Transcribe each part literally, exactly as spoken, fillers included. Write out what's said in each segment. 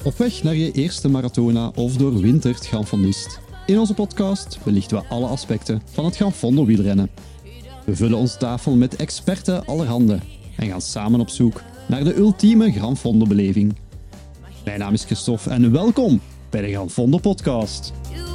Op weg naar je eerste marathona of doorwinterd Granfondist. In onze podcast belichten we alle aspecten van het Granfondo wielrennen. We vullen onze tafel met experten allerhande en gaan samen op zoek naar de ultieme Granfondo beleving. Mijn naam is Christophe en welkom bij de Granfondo podcast.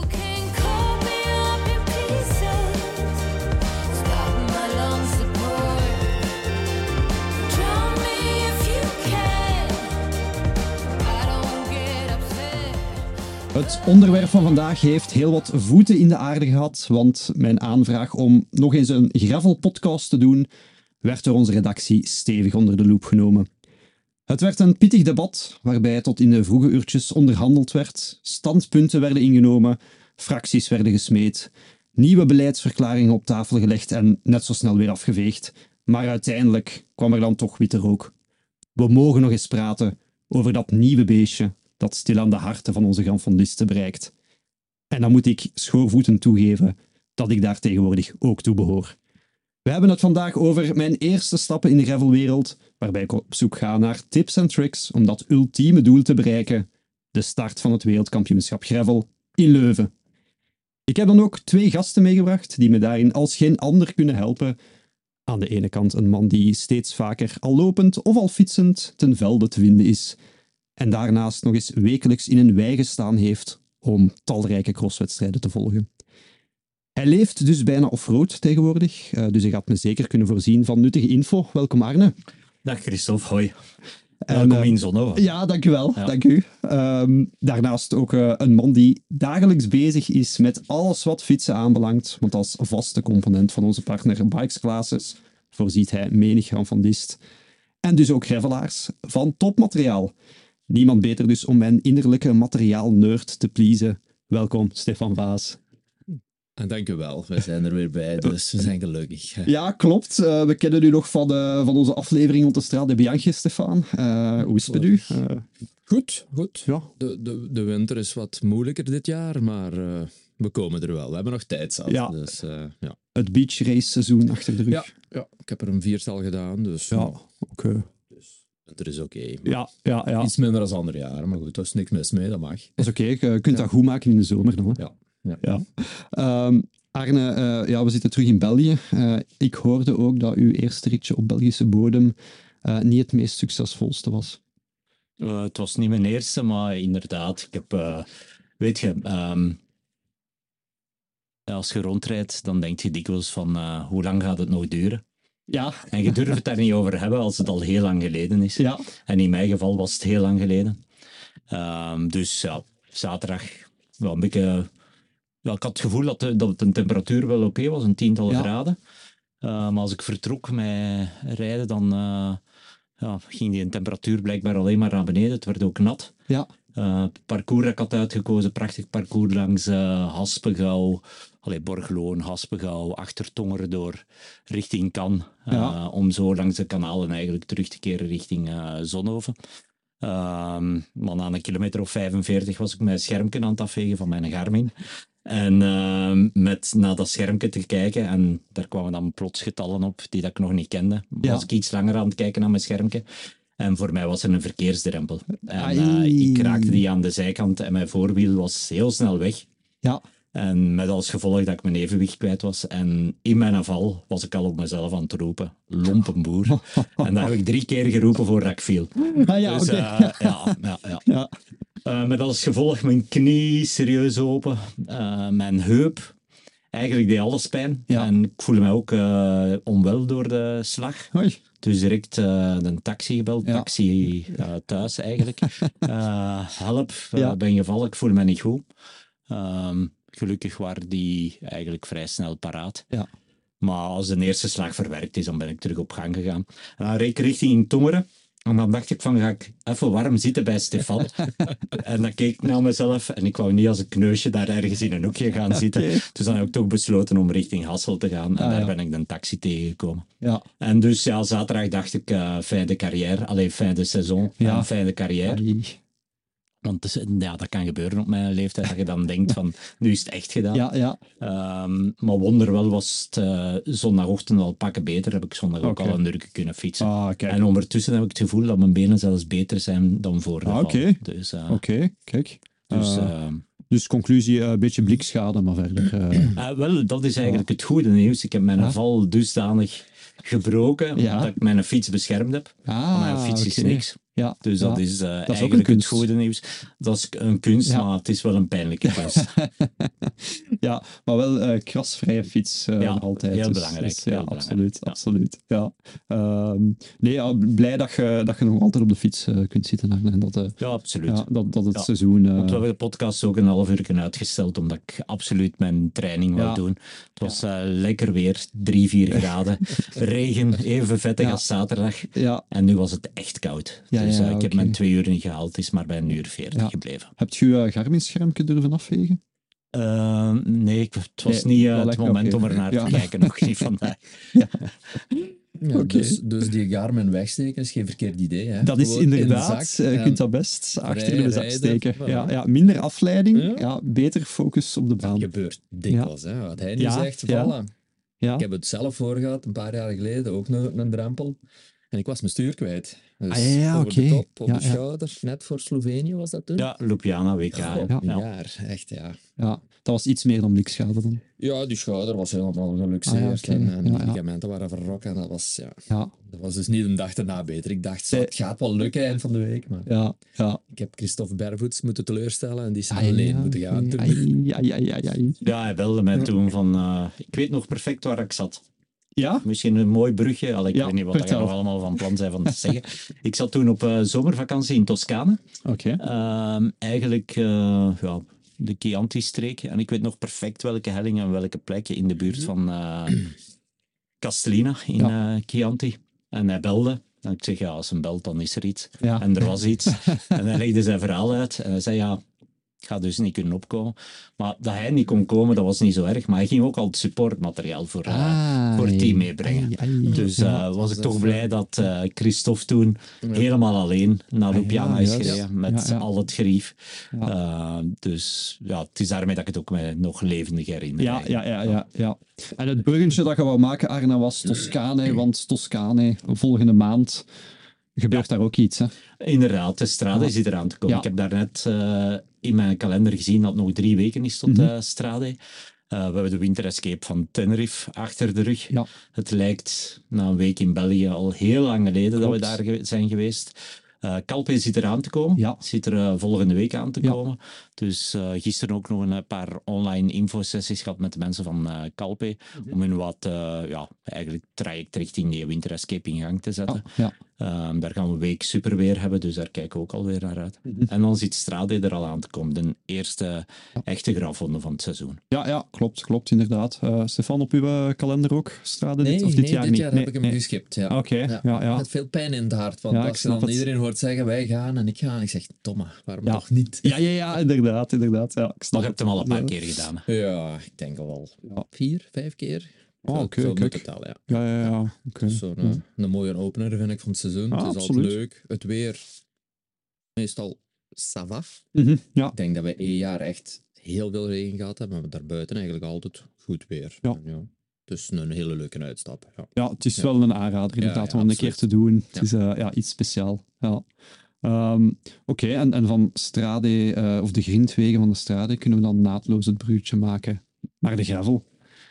Het onderwerp van vandaag heeft heel wat voeten in de aarde gehad, want mijn aanvraag om nog eens een gravel-podcast te doen, werd door onze redactie stevig onder de loep genomen. Het werd een pittig debat, waarbij tot in de vroege uurtjes onderhandeld werd, standpunten werden ingenomen, fracties werden gesmeed, nieuwe beleidsverklaringen op tafel gelegd en net zo snel weer afgeveegd. Maar uiteindelijk kwam er dan toch witte rook. We mogen nog eens praten over dat nieuwe beestje dat stilaan de harten van onze Granfondisten bereikt. En dan moet ik schoorvoeten toegeven dat ik daar tegenwoordig ook toe behoor. We hebben het vandaag over mijn eerste stappen in de gravelwereld, waarbij ik op zoek ga naar tips en tricks om dat ultieme doel te bereiken, de start van het wereldkampioenschap gravel in Leuven. Ik heb dan ook twee gasten meegebracht die me daarin als geen ander kunnen helpen. Aan de ene kant een man die steeds vaker al lopend of al fietsend ten velde te vinden is, en daarnaast nog eens wekelijks in een wei gestaan heeft om talrijke crosswedstrijden te volgen. Hij leeft dus bijna off-road tegenwoordig, uh, dus hij gaat me zeker kunnen voorzien van nuttige info. Welkom Arne. Dag Christophe, hoi. Welkom uh, in Zonhoven. Ja, dank u wel. Ja. Dank u. Um, daarnaast ook uh, een man die dagelijks bezig is met alles wat fietsen aanbelangt, want als vaste component van onze partner Bikes Classes voorziet hij menig Granfondist en dus ook gravelaars van topmateriaal. Niemand beter dus om mijn innerlijke materiaal-nerd te pleasen. Welkom, Stefan Vaas. Dank u wel, we zijn er weer bij, dus we zijn gelukkig. Ja, klopt. Uh, we kennen u nog van, uh, van onze aflevering rond de Strade de Bianchi, Stefan. Uh, hoe is het met u? Uh... Goed, goed. Ja. De, de, de winter is wat moeilijker dit jaar, maar uh, we komen er wel. We hebben nog tijd zelf. Ja. Dus, uh, ja. Het beach race seizoen achter de rug. Ja, ja. Ik heb er een viertal gedaan, dus... Ja, oké. Okay. Er is oké. Okay, ja, ja, ja. Iets minder dan andere jaren, maar goed, er is niks mis mee, dat mag. Dat is oké, okay. Je kunt ja. dat goed maken in de zomer dan. Hè? Ja. ja. ja. Um, Arne, uh, ja, we zitten terug in België. Uh, ik hoorde ook dat uw eerste ritje op Belgische bodem uh, niet het meest succesvolste was. Uh, het was niet mijn eerste, maar inderdaad, ik heb, uh, weet je, um, als je rondrijdt, dan denk je dikwijls van uh, hoe lang gaat het nog duren? Ja. En je durft het daar niet over hebben als het al heel lang geleden is. Ja. En in mijn geval was het heel lang geleden. Um, dus ja, zaterdag wel een beetje... Ja, ik had het gevoel dat de, dat de temperatuur wel oké okay was, een tiental ja. graden. Uh, maar als ik vertrok met rijden, dan uh, ja, ging die temperatuur blijkbaar alleen maar naar beneden. Het werd ook nat. Ja. Uh, het parcours dat ik had uitgekozen, prachtig parcours langs uh, Haspengouw, allee, Borgloon, Haspengouw, achter Tongeren door richting Cannes. Uh, ja. Om zo langs de kanalen eigenlijk terug te keren richting uh, Zonhoven. Uh, maar na een kilometer of vijfenveertig was ik mijn schermpje aan het afvegen van mijn Garmin. En uh, met naar dat schermpje te kijken, en daar kwamen dan plots getallen op die dat ik nog niet kende. Ja. Was ik iets langer aan het kijken naar mijn schermpje. En voor mij was er een verkeersdrempel. En uh, ik raakte die aan de zijkant en mijn voorwiel was heel snel weg. Ja. En met als gevolg dat ik mijn evenwicht kwijt was. En in mijn val was ik al op mezelf aan het roepen. Lompenboer. En dat heb ik drie keer geroepen voordat ik viel. Ah, ja, dus, okay. uh, ja, ja, ja. ja. Uh, met als gevolg mijn knie serieus open. Uh, mijn heup. Eigenlijk deed alles pijn. Ja. En ik voelde mij ook uh, onwel door de slag. Hoi. Dus direct uh, een taxi gebeld. Ja. Taxi uh, thuis eigenlijk. Uh, help, uh, ja. ben gevallen. Ik voel me niet goed. Um, gelukkig waren die eigenlijk vrij snel paraat. Ja. Maar als de eerste slag verwerkt is, dan ben ik terug op gang gegaan. En dan reed ik richting Tongeren. En dan dacht ik van, ga ik even warm zitten bij Stefan? En dan keek ik naar mezelf en ik wou niet als een kneusje daar ergens in een hoekje gaan zitten. Okay. Dus dan heb ik toch besloten om richting Hassel te gaan. En ah, daar ja. ben ik de taxi tegengekomen. Ja. En dus ja, zaterdag dacht ik, uh, fin de carrière. Allee, fin de saison. Ja. En fin de carrière. Allee. Want dus, ja, dat kan gebeuren op mijn leeftijd, dat je dan denkt van, nu is het echt gedaan. Ja, ja. Um, maar wonder wel was het uh, zondagochtend al pakken beter. Heb ik zondag ook okay. al een uur kunnen fietsen. Ah, en ondertussen heb ik het gevoel dat mijn benen zelfs beter zijn dan voor de ah, val. Oké, dus, uh, okay. Kijk. Dus, uh, uh, dus conclusie, een uh, beetje blikschade, maar verder... Uh... Uh, wel, dat is eigenlijk oh. het goede nieuws. Ik heb mijn ah. val dusdanig gebroken ja. dat ik mijn fiets beschermd heb. Ah, mijn fiets okay. is niks. Ja, dus ja. dat is, uh, dat is eigenlijk het goede nieuws. Dat is een kunst, ja. maar het is wel een pijnlijke kunst. ja, maar wel uh, krasvrije fiets uh, ja, altijd. heel dus, belangrijk. Dus, ja, heel absoluut. belangrijk. absoluut ja. Um, nee, ja, blij dat je, dat je nog altijd op de fiets uh, kunt zitten. En dat, uh, ja, absoluut. Ja, dat, dat het ja. seizoen... Uh... Want we hebben de podcast ook een half uur uitgesteld, omdat ik absoluut mijn training ja. wou doen. Het was uh, lekker weer, drie, vier graden. Regen, even vettig ja. als zaterdag. Ja. En nu was het echt koud. Ja, dus uh, ja, ik okay. heb mijn twee uur niet gehaald. Het is maar bij een uur veertig ja. gebleven. Heb je je uh, Garmin-schermpje durven afvegen? Uh, nee, het was nee, niet uh, het moment okay. om er naar ja. te kijken, nog niet vandaag. ja. Ja, okay. dus, dus die Garmin wegsteken is geen verkeerd idee. Hè? Dat is Gewoon inderdaad, je kunt dat best achter de zak steken. Voilà. Ja, ja, minder afleiding, ja. Ja, beter focus op de baan. Dat gebeurt dikwijls. Ja. Hè? Wat hij nu ja, zegt, ja. voilà. Ja. Ik heb het zelf voor gehad, een paar jaar geleden, ook een, een drempel. En ik was mijn stuur kwijt. Dus ah, ja, ja, over okay. de kop, op ja, de schouder, ja. net voor Slovenië was dat toen. Ja, Ljubljana W K. God, ja. een jaar, echt ja. Ja, dat was iets meer dan blikschade dan. Ja, die schouder was helemaal geluxeerd ah, ja, okay. en, en ja, de ligamenten ja. waren verrokken. Dat was, ja, ja. dat was dus niet een dag erna beter. Ik dacht, zo, het gaat wel lukken eind van de week. Maar ja, ja. ik heb Christophe Bervoets moeten teleurstellen en die is alleen ja, moeten gaan. Toen. Ja, ja, ja, ja. ja, hij belde mij toen van... Uh, ik weet nog perfect waar ik zat. Ja? Misschien een mooi brugje. Al, ik ja, weet niet wat je nog allemaal van plan zijn van te zeggen. Ik zat toen op uh, zomervakantie in Toscane. Oké. Okay. Uh, eigenlijk uh, ja, de Chianti-streek. En ik weet nog perfect welke helling en welke plekken in de buurt van uh, Castellina in ja. uh, Chianti. En hij belde. En ik zeg, ja, als een belt, dan is er iets. Ja. En er was iets. En hij legde zijn verhaal uit. En hij zei, ja... Ik ga dus niet kunnen opkomen. Maar dat hij niet kon komen, dat was niet zo erg. Maar hij ging ook al het supportmateriaal voor, uh, ah, voor het team meebrengen. Ai, ai, dus uh, ja, was ik toch blij dat uh, Christophe toen ja. helemaal alleen naar Ljubljana is gereden. Ja, met ja, ja. al het gerief. Ja. Uh, dus ja, het is daarmee dat ik het ook me nog levendig herinner. Ja, ja, ja, ja, ja. En het bruggetje dat je wou maken, Arne, was Toscane. Want Toscane, volgende maand... gebeurt ja. daar ook iets, hè? Inderdaad, de Strade ja. zit eraan te komen. Ja. Ik heb daarnet uh, in mijn kalender gezien dat het nog drie weken is tot mm-hmm. uh, Strade. Uh, we hebben de Winter Escape van Tenerife achter de rug. Ja. Het lijkt na een week in België al heel lang geleden Klopt. dat we daar ge- zijn geweest. Uh, Calpe zit eraan te komen. Ja. Zit er uh, volgende week aan te ja. komen. Dus uh, gisteren ook nog een paar online infosessies gehad met de mensen van uh, Calpe. Mm-hmm. Om hun wat, uh, ja, eigenlijk traject richting die Winter Escape in gang te zetten. Ja. Ja. Um, daar gaan we een week superweer hebben, dus daar kijken we ook alweer naar uit. Mm-hmm. En dan zit Strade er al aan te komen. De eerste ja. echte grafronde van het seizoen. Ja, ja klopt, klopt inderdaad. Uh, Stefan, op uw uh, kalender ook Strade? Nee, dit, of dit nee, jaar dit niet? jaar nee, heb ik hem nee. geskipt. Ja. Oké, okay, ja. ja, ja. Met veel pijn in het hart. Want ja, als je dan het. iedereen hoort zeggen, wij gaan en ik ga. En ik zeg, Tomme, waarom ja. toch niet? Ja, ja, ja, inderdaad. inderdaad ja, ik maar je hebt hem al een paar keer gedaan. Hè? Ja, ik denk al wel ja. vier, vijf keer. Oh, oké, okay, kijk. Totaal, ja. Ja, ja, ja. Okay. Zo'n ja. een mooie opener vind ik van het seizoen. Ja, het is absoluut. Altijd leuk. Het weer, meestal ça va. Mm-hmm, ja. Ik denk dat we één jaar echt heel veel regen gehad hebben, maar daarbuiten eigenlijk altijd goed weer. Ja. En, ja. Dus een hele leuke uitstap. Ja, ja het is ja. wel een aanrader inderdaad ja, ja, om een keer te doen. Het ja. is uh, ja, iets speciaals. Ja. Um, Oké, okay, en, en van Strade, uh, of de grindwegen van de Strade, kunnen we dan naadloos het bruggetje maken naar de gravel.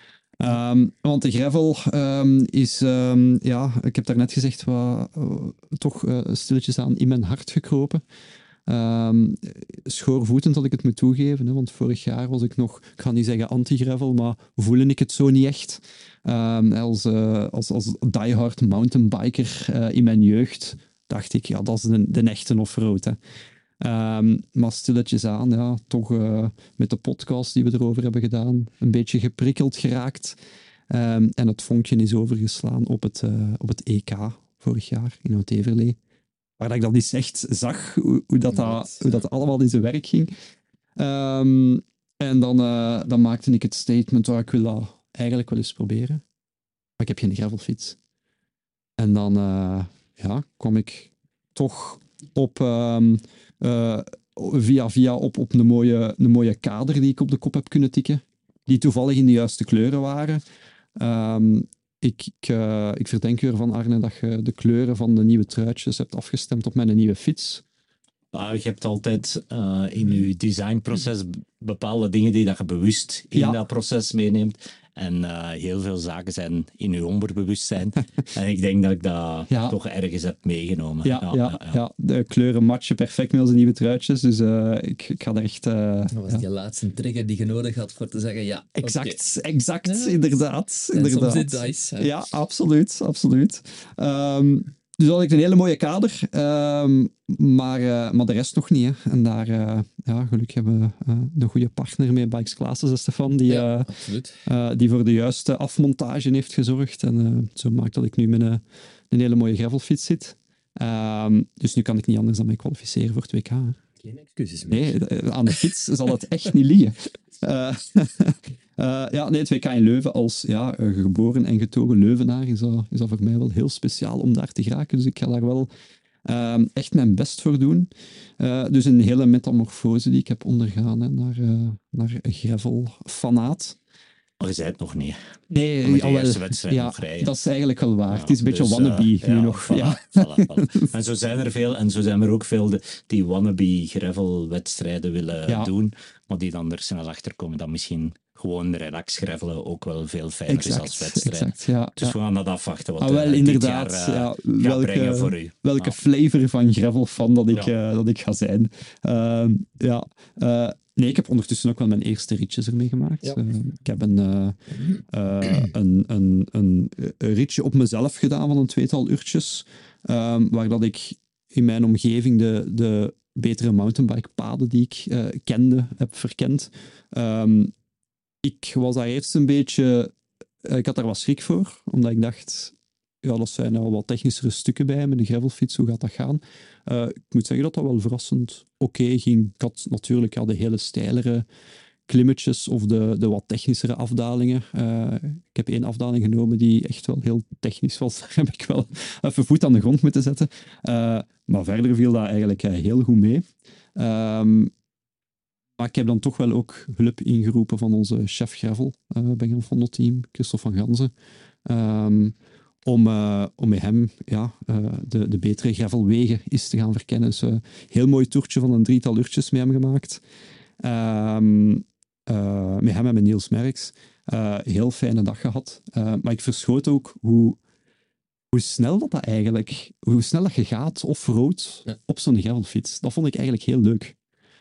Um, want de gravel um, is, um, ja, ik heb daarnet gezegd, wat, uh, toch uh, stilletjes aan in mijn hart gekropen. Um, schoorvoetend had ik het moeten toegeven, hè, want vorig jaar was ik nog, ik ga niet zeggen anti-gravel, maar voelde ik het zo niet echt. Um, als, uh, als, als diehard mountainbiker uh, in mijn jeugd dacht ik, ja, dat is de, de echte offroad. Hè. Um, maar stilletjes aan, ja, toch uh, met de podcast die we erover hebben gedaan, een beetje geprikkeld geraakt. Um, en het vonkje is overgeslaan op het, uh, op het E K vorig jaar in Oud-Heverlee. Waar dat ik dat eens echt zag, hoe, hoe, dat, dat, hoe dat allemaal in zijn werk ging. Um, en dan, uh, dan maakte ik het statement, waar ik wil dat eigenlijk wel eens proberen. Maar ik heb geen gravelfiets. En dan uh, ja, kwam ik toch op... Um, Uh, via via op, op een, mooie, een mooie kader die ik op de kop heb kunnen tikken. Die toevallig in de juiste kleuren waren. Um, ik, ik, uh, ik verdenk je ervan, Arne, dat je de kleuren van de nieuwe truitjes hebt afgestemd op mijn nieuwe fiets. Uh, je hebt altijd uh, in je designproces bepaalde dingen die dat je bewust in ja. dat proces meeneemt. En uh, heel veel zaken zijn in je onderbewustzijn. En ik denk dat ik dat ja. toch ergens heb meegenomen. Ja, ja, ja, ja. ja, de kleuren matchen perfect met onze nieuwe truitjes. Dus uh, ik, ik ga er echt... Uh, dat was ja. die laatste trigger die je nodig had voor te zeggen ja. Exact, okay. exact. Ja. Inderdaad. En inderdaad. soms zit dice. Hè? Ja, absoluut. absoluut. Um, Dus had ik een hele mooie kader, um, maar, uh, maar de rest nog niet. Hè. En daar, uh, ja, gelukkig hebben we uh, een goede partner mee, Bikes Classes, Stefan, die, ja, uh, uh, die voor de juiste afmontage heeft gezorgd. En uh, zo maakt dat ik nu met een, een hele mooie gravelfiets zit. Um, dus nu kan ik niet anders dan mij kwalificeren voor het W K. Hè. Geen excuses meer. Nee, aan de fiets zal het echt niet liggen. Uh, uh, ja, nee, het W K in Leuven als ja, geboren en getogen Leuvenaar is dat, is dat voor mij wel heel speciaal om daar te geraken. Dus ik ga daar wel uh, echt mijn best voor doen. Uh, dus een hele metamorfose die ik heb ondergaan hè, naar, uh, naar gravel-fanaat. Maar je zei het nog niet. Nee, de al eerste wedstrijd ja, nog rijden. Dat is eigenlijk wel waar. Ja, het is een dus, beetje wannabe uh, nu ja, nog. Voilà, ja. voilà, voilà. En zo zijn er veel, en zo zijn er ook veel de, die wannabe gravel-wedstrijden willen ja. doen, maar die dan er snel achter komen dat misschien gewoon relax gravelen ook wel veel fijner exact, is als wedstrijd. Exact, ja, dus ja. we gaan dat afwachten wat ah, wel, uh, inderdaad, dit jaar uh, ja, gaat welke, brengen voor u. Welke ja. flavor van gravel fan dat ik, ja. uh, dat ik ga zijn. Uh, ja, uh, nee, ik heb ondertussen ook wel mijn eerste ritjes ermee gemaakt. Ja. Uh, ik heb een, uh, uh, een, een, een, een ritje op mezelf gedaan van een tweetal uurtjes, uh, waar dat ik in mijn omgeving de, de betere mountainbikepaden die ik uh, kende, heb verkend. Um, ik was daar eerst een beetje... Uh, ik had daar wat schrik voor, omdat ik dacht... Ja, dat zijn al wat technischere stukken bij met de gravelfiets, hoe gaat dat gaan? Uh, ik moet zeggen dat dat wel verrassend oké okay ging. Ik had natuurlijk ja, de hele steilere klimmetjes of de, de wat technischere afdalingen. Uh, ik heb één afdaling genomen die echt wel heel technisch was. Daar heb ik wel even voet aan de grond moeten zetten. Uh, maar verder viel dat eigenlijk uh, heel goed mee. Um, maar ik heb dan toch wel ook hulp ingeroepen van onze chef gravel uh, bij Genfondo team, Christophe van Ganzen. Um, Om, uh, om met hem ja, uh, de, de betere gravelwegen eens te gaan verkennen. Dus een uh, heel mooi toertje van een drietal uurtjes met hem gemaakt. Um, uh, met hem en met Niels Merks. Uh, heel fijne dag gehad. Uh, maar ik verschoot ook hoe, hoe snel dat, dat eigenlijk... Hoe snel dat je gaat off-road ja. op zo'n gravelfiets. Dat vond ik eigenlijk heel leuk.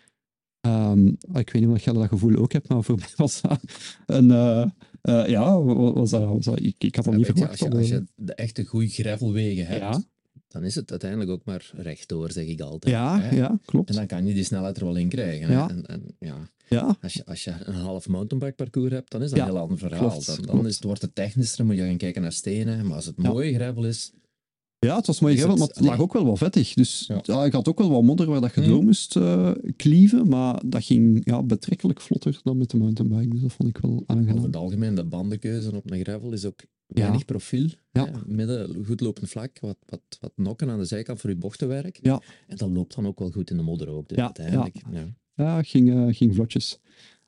Um, ik weet niet of jij dat gevoel ook hebt, maar voor mij was dat een... Uh, Uh, ja, was dat, was dat, ik, ik had dat ja, niet verwacht. Je, als, je, als je de echte goede gravelwegen hebt, ja. dan is het uiteindelijk ook maar rechtdoor, zeg ik altijd. Ja, hè? ja, klopt. En dan kan je die snelheid er wel in krijgen. Ja. En, en, ja. Ja. Als, je, als je een half mountainbike parcours hebt, dan is dat ja. een heel ander verhaal. Klopt, dan dan klopt. is het, wordt het technischer, moet je gaan kijken naar stenen. Maar als het ja. mooie gravel is... Ja, het was mooi gravel, maar het lag ook wel wat vettig. Dus ja. Ja, ik had ook wel wat modder waar dat je door moest uh, klieven, maar dat ging ja, betrekkelijk vlotter dan met de mountainbike. Dus dat vond ik wel aangenaam. Over het algemeen, de bandenkeuze op een gravel is ook weinig ja. profiel. Ja. Ja, midden, goed lopend vlak, wat, wat, wat nokken aan de zijkant voor je bochtenwerk. Ja. En dat loopt dan ook wel goed in de modder ook. Dus ja, uiteindelijk. Ja, ja. ja ging, uh, ging vlotjes.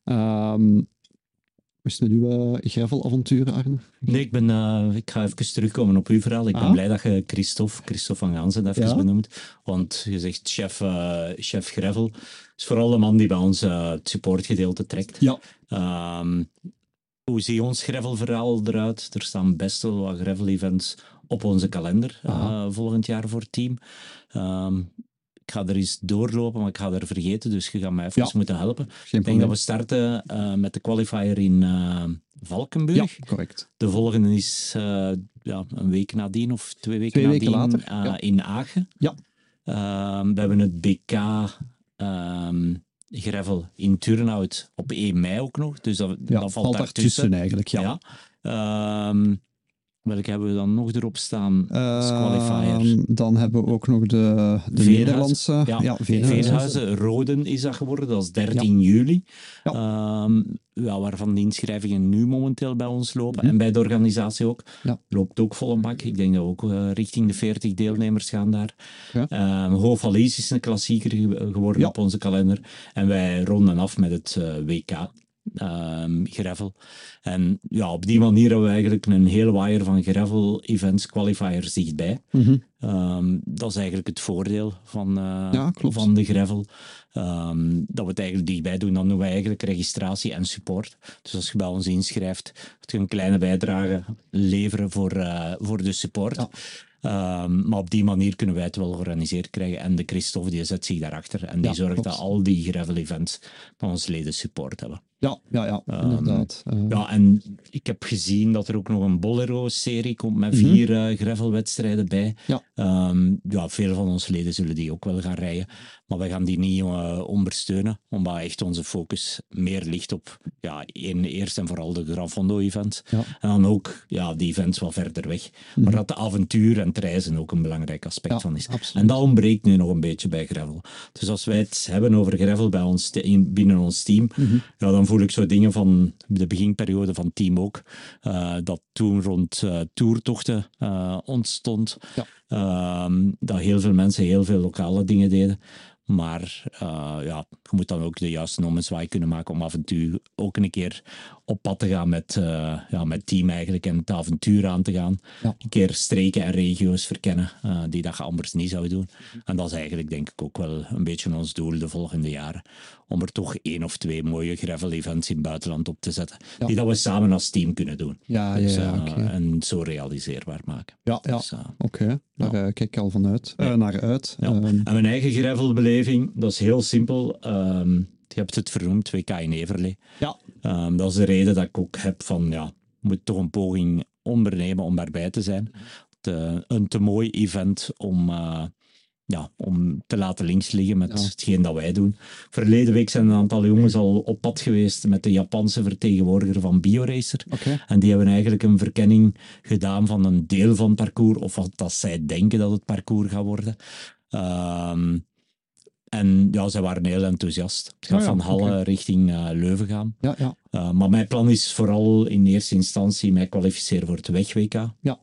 Um, Hoe is het met uw uh, gravelavonturen, Arne? Nee, ik, ben, uh, ik ga even terugkomen op uw verhaal. Ik ben ah. blij dat je Christophe, Christophe van Ganzen even ja? benoemt. Want je zegt chef, uh, chef gravel. Is vooral de man die bij ons uh, het supportgedeelte trekt. Ja. Um, hoe ziet ons gravelverhaal eruit? Er staan best wel wat gravel-events op onze kalender uh, volgend jaar voor het team. Um, Ik ga er eens doorlopen, maar ik ga er vergeten, dus je gaat mij even ja. moeten helpen. Geen ik denk dat we starten uh, met de qualifier in uh, Valkenburg. Ja, correct. De volgende is uh, ja, een week nadien of twee weken twee nadien weken later, uh, ja. in Agen. Ja. Uh, we hebben het B K um, gravel in Turnhout op één mei ook nog, dus dat, ja, dat valt, valt daartussen daar eigenlijk. Ja. ja. Um, Welke hebben we dan nog erop staan als uh, qualifier? Dan hebben we ook nog de, de Nederlandse. Ja, ja Veenhuizen. Roden is dat geworden, dat is dertien ja. juli. Ja. Um, we ja, waarvan de inschrijvingen nu momenteel bij ons lopen. Mm-hmm. En bij de organisatie ook. Ja. Loopt ook vol een bak. Ik denk dat we ook uh, richting de veertig deelnemers gaan daar. Okay. Um, Hoofdvalies is een klassieker ge- geworden ja. op onze kalender. En wij ronden af met het uh, W K. Um, gravel. En ja, op die manier hebben we eigenlijk een hele waaier van gravel events, qualifiers dichtbij. Mm-hmm. Um, dat is eigenlijk het voordeel van, uh, ja, van de gravel. Um, dat we het eigenlijk dichtbij doen. Dan doen wij eigenlijk registratie en support. Dus als je bij ons inschrijft, moet je een kleine bijdrage leveren voor, uh, voor de support. Ja. Um, maar op die manier kunnen wij het wel georganiseerd krijgen. En de Christophe die zet zich daarachter. En die ja, zorgt klopt. dat al die gravel-events van ons leden support hebben. Ja, ja, ja um, inderdaad. Uh... Ja, en ik heb gezien dat er ook nog een Bolero-serie komt met mm-hmm. vier uh, gravelwedstrijden bij. Ja. Um, ja, veel van onze leden zullen die ook wel gaan rijden. Maar wij gaan die niet uh, ondersteunen, omdat echt onze focus meer ligt op ja, in, eerst en vooral de Gran Fondo-events. Ja. En dan ook ja, die events wat verder weg. Mm-hmm. Maar dat de avontuur en het reizen ook een belangrijk aspect ja, van is. Absoluut. En dat ontbreekt nu nog een beetje bij gravel. Dus als wij het hebben over gravel bij ons te- in, binnen ons team, mm-hmm. ja, dan voel ik zo dingen van de beginperiode van het team ook. Uh, dat toen rond uh, toertochten uh, ontstond. Ja. Uh, dat heel veel mensen heel veel lokale dingen deden. Maar uh, ja, je moet dan ook de juiste ommezwaai kunnen maken om af en toe ook een keer op pad te gaan met, uh, ja, met team eigenlijk en het avontuur aan te gaan. Ja. Een keer streken en regio's verkennen uh, die dat je anders niet zou doen. En dat is eigenlijk denk ik ook wel een beetje ons doel de volgende jaren. Om er toch één of twee mooie gravel-events in het buitenland op te zetten. Ja. Die dat we samen als team kunnen doen. Ja, dus, ja, ja, uh, okay. En zo realiseerbaar maken. Ja, ja. Dus, uh, oké. Okay. Daar ja. uh, kijk ik al vanuit. Ja. Uh, naar uit. Ja. Um. En mijn eigen gravelbeleving, dat is heel simpel. Um, je hebt het vernoemd, W K in Everlee. Ja. Um, dat is de reden dat ik ook heb van, ja, moet toch een poging ondernemen om daarbij te zijn. Te, een te mooi event om... Uh, Ja, om te laten links liggen met ja. hetgeen dat wij doen. Verleden week zijn een aantal jongens al op pad geweest met de Japanse vertegenwoordiger van BioRacer. Okay. En die hebben eigenlijk een verkenning gedaan van een deel van het parcours, of wat dat zij denken dat het parcours gaat worden. Um, en ja, zij waren heel enthousiast. Het gaat oh ja, van Halle okay. richting uh, Leuven gaan. Ja, ja. Uh, maar mijn plan is vooral in eerste instantie mij kwalificeren voor het weg-W K. Ja.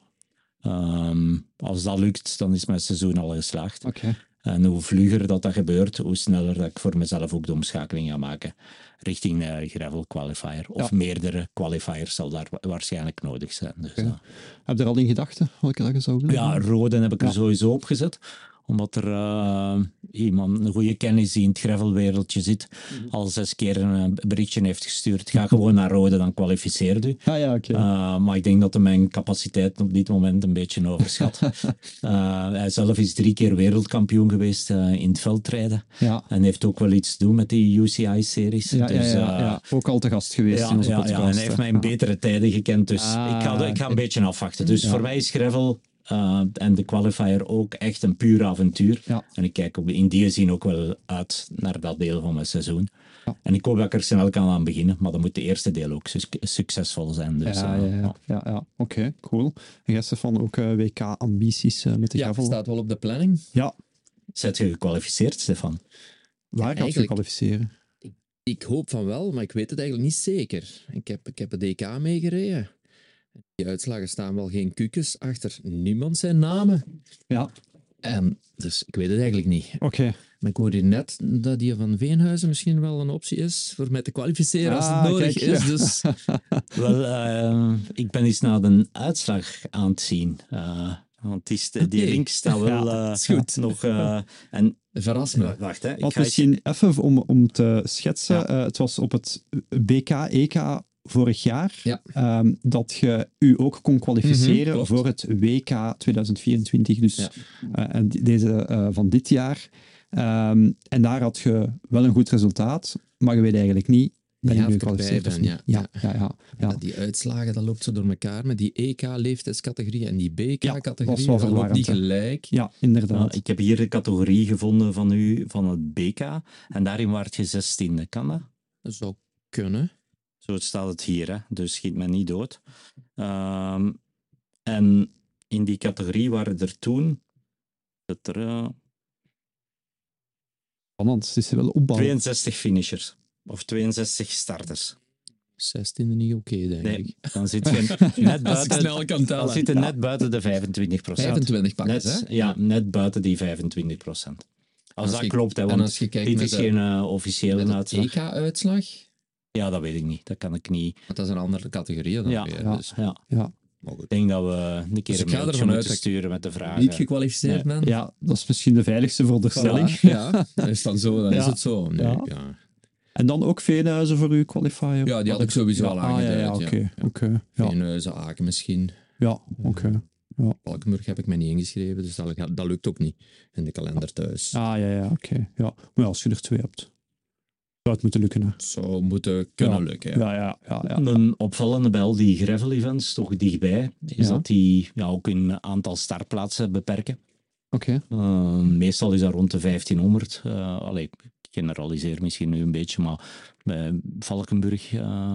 Um, als dat lukt, dan is mijn seizoen al geslaagd. Okay. En hoe vlugger dat, dat gebeurt, hoe sneller dat ik voor mezelf ook de omschakeling ga maken richting uh, gravel qualifier. Of ja. meerdere qualifiers zal daar waarschijnlijk nodig zijn. Dus, okay. uh. Heb je er al in gedachten? Welke dat je zou willen? Ja, Roden heb ik ja. er sowieso op gezet. Omdat er uh, iemand, een goede kennis die in het gravelwereldje zit, mm-hmm. al zes keer een berichtje heeft gestuurd. Ga gewoon naar Rode, dan kwalificeer u. Ah, ja, okay. uh, maar ik denk dat hij mijn capaciteit op dit moment een beetje overschat. uh, hij zelf is drie keer wereldkampioen geweest uh, in het veldrijden. Ja. En heeft ook wel iets te doen met die U C I-series. Ja, dus, ja, ja, ja. Ook al te gast geweest ja, in onze ja, podcast. Ja, en hij heeft mij in betere tijden gekend. Dus ah, ik, ga, ik ga een beetje afwachten. Dus ja. voor mij is gravel... Uh, en de qualifier ook echt een puur avontuur. Ja. En ik kijk ook in die zin ook wel uit naar dat deel van mijn seizoen. Ja. En ik hoop dat ik er snel kan aan beginnen, maar dan moet de eerste deel ook su- succesvol zijn. Dus, ja, uh, ja, ja. ja, ja. Oké, okay, cool. En jij Stefan ook uh, W K-ambities uh, met de ja, gravel? Ja, staat wel op de planning. Ja. Zet je gekwalificeerd, Stefan? Waar gaat je kwalificeren? Ik, ik hoop van wel, maar ik weet het eigenlijk niet zeker. Ik heb, ik heb het D K meegereden. Die uitslagen staan wel geen kukjes achter niemand zijn namen. Ja. En, dus ik weet het eigenlijk niet. Oké. Okay. Maar ik hoorde hier net dat die van Veenhuizen misschien wel een optie is voor mij te kwalificeren ah, als het nodig kijk, is. Ja. Dus. Wel, uh, ik ben eens naar de uitslag aan het zien. Uh, want die, st- die okay. link staat wel uh, ja, goed. nog... Uh, en, Verras me. Wacht, hè. Wat misschien je... even om, om te schetsen. Ja. Uh, het was op het B K, E K... vorig jaar, ja. um, dat je u ook kon kwalificeren mm-hmm, voor het W K tweeduizend vierentwintig, dus ja. uh, en deze uh, van dit jaar. Um, en daar had je wel een goed resultaat, maar je weet eigenlijk niet, ben je nu gekwalificeerd of niet? Ja, ja, ja, ja, ja. Die uitslagen, dat loopt zo door elkaar met die E K-leeftijdscategorie en die B K-categorie, ja, dat loopt niet gelijk. Ja, inderdaad. Uh, ik heb hier de categorie gevonden van u, van het B K, en daarin waart je zestiende. Kan dat? Dat zou kunnen. Zo staat het hier, hè? Dus schiet me niet dood. Um, en in die categorie waren er toen... Dat er, uh, Spannend, het is wel opbouw. tweeënzestig finishers. Of tweeënzestig starters. zestiende niet oké, okay, denk nee, ik. Dan zit je net buiten, snel kan tellen. dan zit je net buiten de vijfentwintig procent. vijfentwintig pakjes, net, hè? Ja, net buiten die vijfentwintig procent. Als, als dat je, klopt, hè, want als je kijkt dit is de, geen uh, officiële uitslag. E K-uitslag? Ja, dat weet ik niet. Dat kan ik niet. Want dat is een andere categorie dan ja, weer. Ja, dus. ja. ja. Ik denk dat we een keer dus een mailtje moeten sturen met de vraag. Niet gekwalificeerd nee. ben? Ja, dat is misschien de veiligste veronderstelling. Voilà, ja, is dan zo, dan ja. is het zo. Nee, ja. Ja. En dan ook Veenhuizen voor uw qualifier? Ja, die had ik sowieso ja, al aangeduid. Ah, ja, ja, oké. Okay, ja. okay, ja. Veenhuizen, Aken misschien. Ja, oké. Okay, ja. Valkenburg heb ik mij niet ingeschreven, dus dat, dat lukt ook niet in de kalender thuis. Ah, ja, ja, oké. Okay. Ja. Maar ja, als je er twee hebt, zou het moeten lukken. Hè. Zou moeten kunnen ja. lukken, ja. Ja, ja, ja, ja. Een opvallende bij al die gravel-events, toch dichtbij, is ja. dat die ja, ook een aantal startplaatsen beperken. Oké. Okay. Uh, meestal is dat rond de vijftienhonderd. Uh, allee, ik generaliseer misschien nu een beetje, maar bij Valkenburg uh,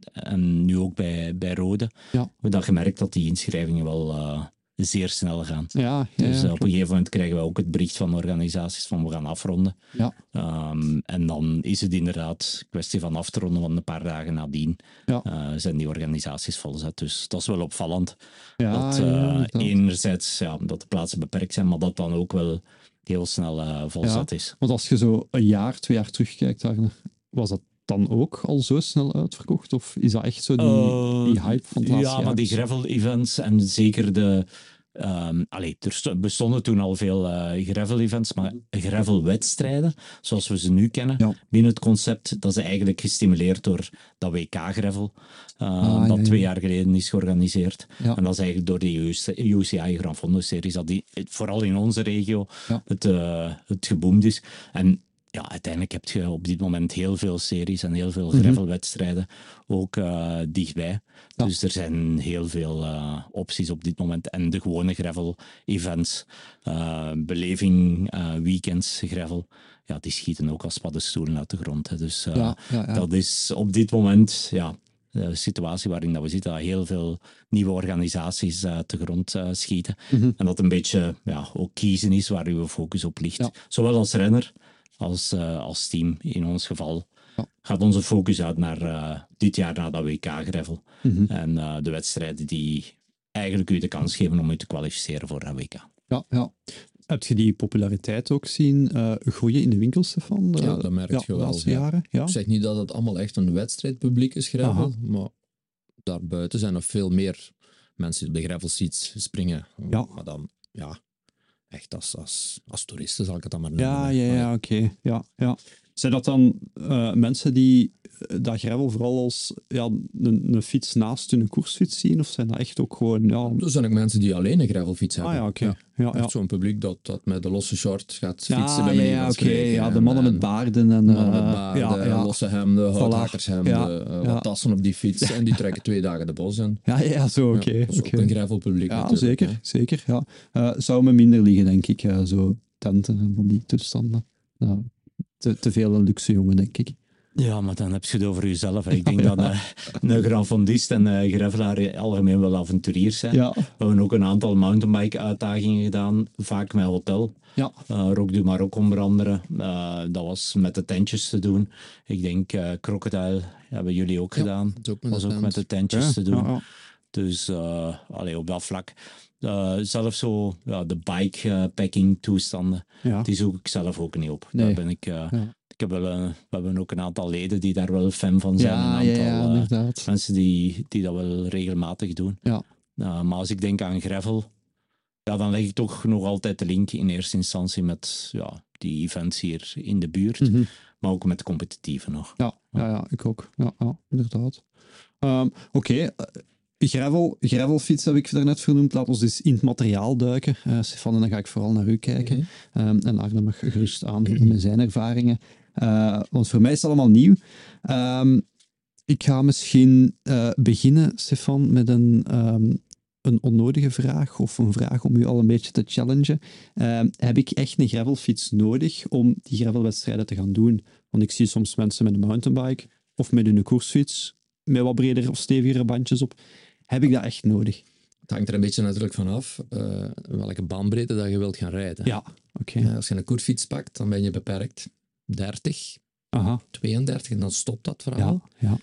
en nu ook bij, bij Rode, ja. hebben we dat gemerkt dat die inschrijvingen wel uh, zeer snel gaan. Ja, ja, dus ja, uh, op een gegeven moment krijgen we ook het bericht van organisaties van we gaan afronden. Ja. Um, en dan is het inderdaad een kwestie van af te ronden, want een paar dagen nadien ja. uh, zijn die organisaties volzet. Dus dat is wel opvallend. Ja, dat uh, ja, enerzijds ja, dat de plaatsen beperkt zijn, maar dat dan ook wel heel snel uh, volzet ja, is. Want als je zo een jaar, twee jaar terugkijkt, Arne, was dat dan ook al zo snel uitverkocht? Of is dat echt zo die, uh, die hype van het laatste Ja, jaar? maar die gravel-events en zeker de... Um, allee, er bestonden toen al veel uh, gravel-events, maar gravel-wedstrijden, zoals we ze nu kennen, ja. binnen het concept, dat is eigenlijk gestimuleerd door dat W K-gravel, uh, ah, dat ja, ja. twee jaar geleden is georganiseerd. Ja. En dat is eigenlijk door de U C I Gran Fondo-series, dat die vooral in onze regio ja. het, uh, het geboomd is. En ja, uiteindelijk heb je op dit moment heel veel series en heel veel gravelwedstrijden ook uh, dichtbij. Ja. Dus er zijn heel veel uh, opties op dit moment. En de gewone gravel-events, uh, beleving, uh, weekends, gravel, ja, die schieten ook als paddenstoelen uit de grond. Hè. Dus uh, ja, ja, ja. dat is op dit moment... Ja, de situatie waarin dat we zitten, dat heel veel nieuwe organisaties uh, te grond uh, schieten. Mm-hmm. En dat een beetje ja, ook kiezen is waar uw focus op ligt. Ja. Zowel als renner als, uh, als team. In ons geval ja. gaat onze focus uit naar uh, dit jaar naar dat W K-gravel. Mm-hmm. En uh, de wedstrijden die eigenlijk u de kans geven om u te kwalificeren voor dat W K. Ja, ja. Heb je die populariteit ook zien uh, groeien in de winkels, Stefan? Ja, dat merk je ja, wel. Ja. Jaren, ja. Ik zeg niet dat het allemaal echt een wedstrijdpubliek is, gravel, Aha. maar daarbuiten zijn er veel meer mensen die op de gravel seats springen. Ja. Maar dan, ja, echt als, als, als toeristen zal ik het dan maar noemen. Ja, ja, ja, oké. Okay. Ja, ja. Zijn dat dan uh, mensen die dat gravel vooral als ja, een, een fiets naast hun koersfiets zien? Of zijn dat echt ook gewoon... Ja... Er zijn ook mensen die alleen een gravelfiets hebben. Ah ja, oké. Okay. Ja, ja, ja. Echt zo'n publiek dat, dat met de losse short gaat ja, fietsen bij meneer ja, van oké. Okay. Ja, de mannen en, met baarden. En, mannen met baarden, ja, ja. losse hemden, houthakershemden, ja, uh, ja. wat tassen op die fiets. En die trekken twee dagen de bos in. Ja, ja, zo, oké. Okay, ja, dat is okay. ook een gravelpubliek ja, natuurlijk. Zeker, hè. zeker. Ja. Uh, zou me minder liggen, denk ik. Uh, zo tenten en van die toestanden. Uh, te, te veel een luxe jongen, denk ik. Ja, maar dan heb je het over jezelf. Hè. Ik denk ja. dat uh, een granfondist en uh, gravelaar algemeen wel avonturiers zijn. Ja. We hebben ook een aantal mountainbike-uitdagingen gedaan, vaak met hotel. Ja. Uh, Rock du Maroc onder andere. Uh, dat was met de tentjes te doen. Ik denk uh, Crocodile hebben jullie ook ja, gedaan. Dat ook was ook tent. met de tentjes ja. te doen. Ja, ja. Dus uh, allee, op dat vlak. Uh, zelfs zo ja, de bikepacking toestanden, ja. die zoek ik zelf ook niet op. Nee. Daar ben ik... Uh, ja. Ik heb wel een, we hebben ook een aantal leden die daar wel fan van zijn. Ja, een aantal ja, inderdaad. uh, mensen die, die dat wel regelmatig doen. Ja. Uh, maar als ik denk aan gravel, ja, dan leg ik toch nog altijd de link in eerste instantie met ja, die events hier in de buurt. Mm-hmm. Maar ook met competitieve nog. Ja, ja, ja ik ook. Ja, ja inderdaad. Um, Oké. Okay. Gravel, gravelfiets heb ik daarnet vernoemd. Laten we dus in het materiaal duiken. Uh, Stefan, en dan ga ik vooral naar u kijken. Okay. Um, en Arne mag gerust aanvullen met zijn ervaringen. Uh, want voor mij is het allemaal nieuw. Um, ik ga misschien uh, beginnen, Stefan, met een, um, een onnodige vraag. Of een vraag om u al een beetje te challengen. Uh, heb ik echt een gravelfiets nodig om die gravelwedstrijden te gaan doen? Want ik zie soms mensen met een mountainbike of met een koersfiets met wat bredere of stevigere bandjes op. Heb ik dat echt nodig? Het hangt er een beetje natuurlijk vanaf uh, welke bandbreedte dat je wilt gaan rijden. Ja, oké. Okay. Uh, als je een koersfiets pakt, dan ben je beperkt. dertig, Aha. tweeëndertig en dan stopt dat verhaal. Ja, ja.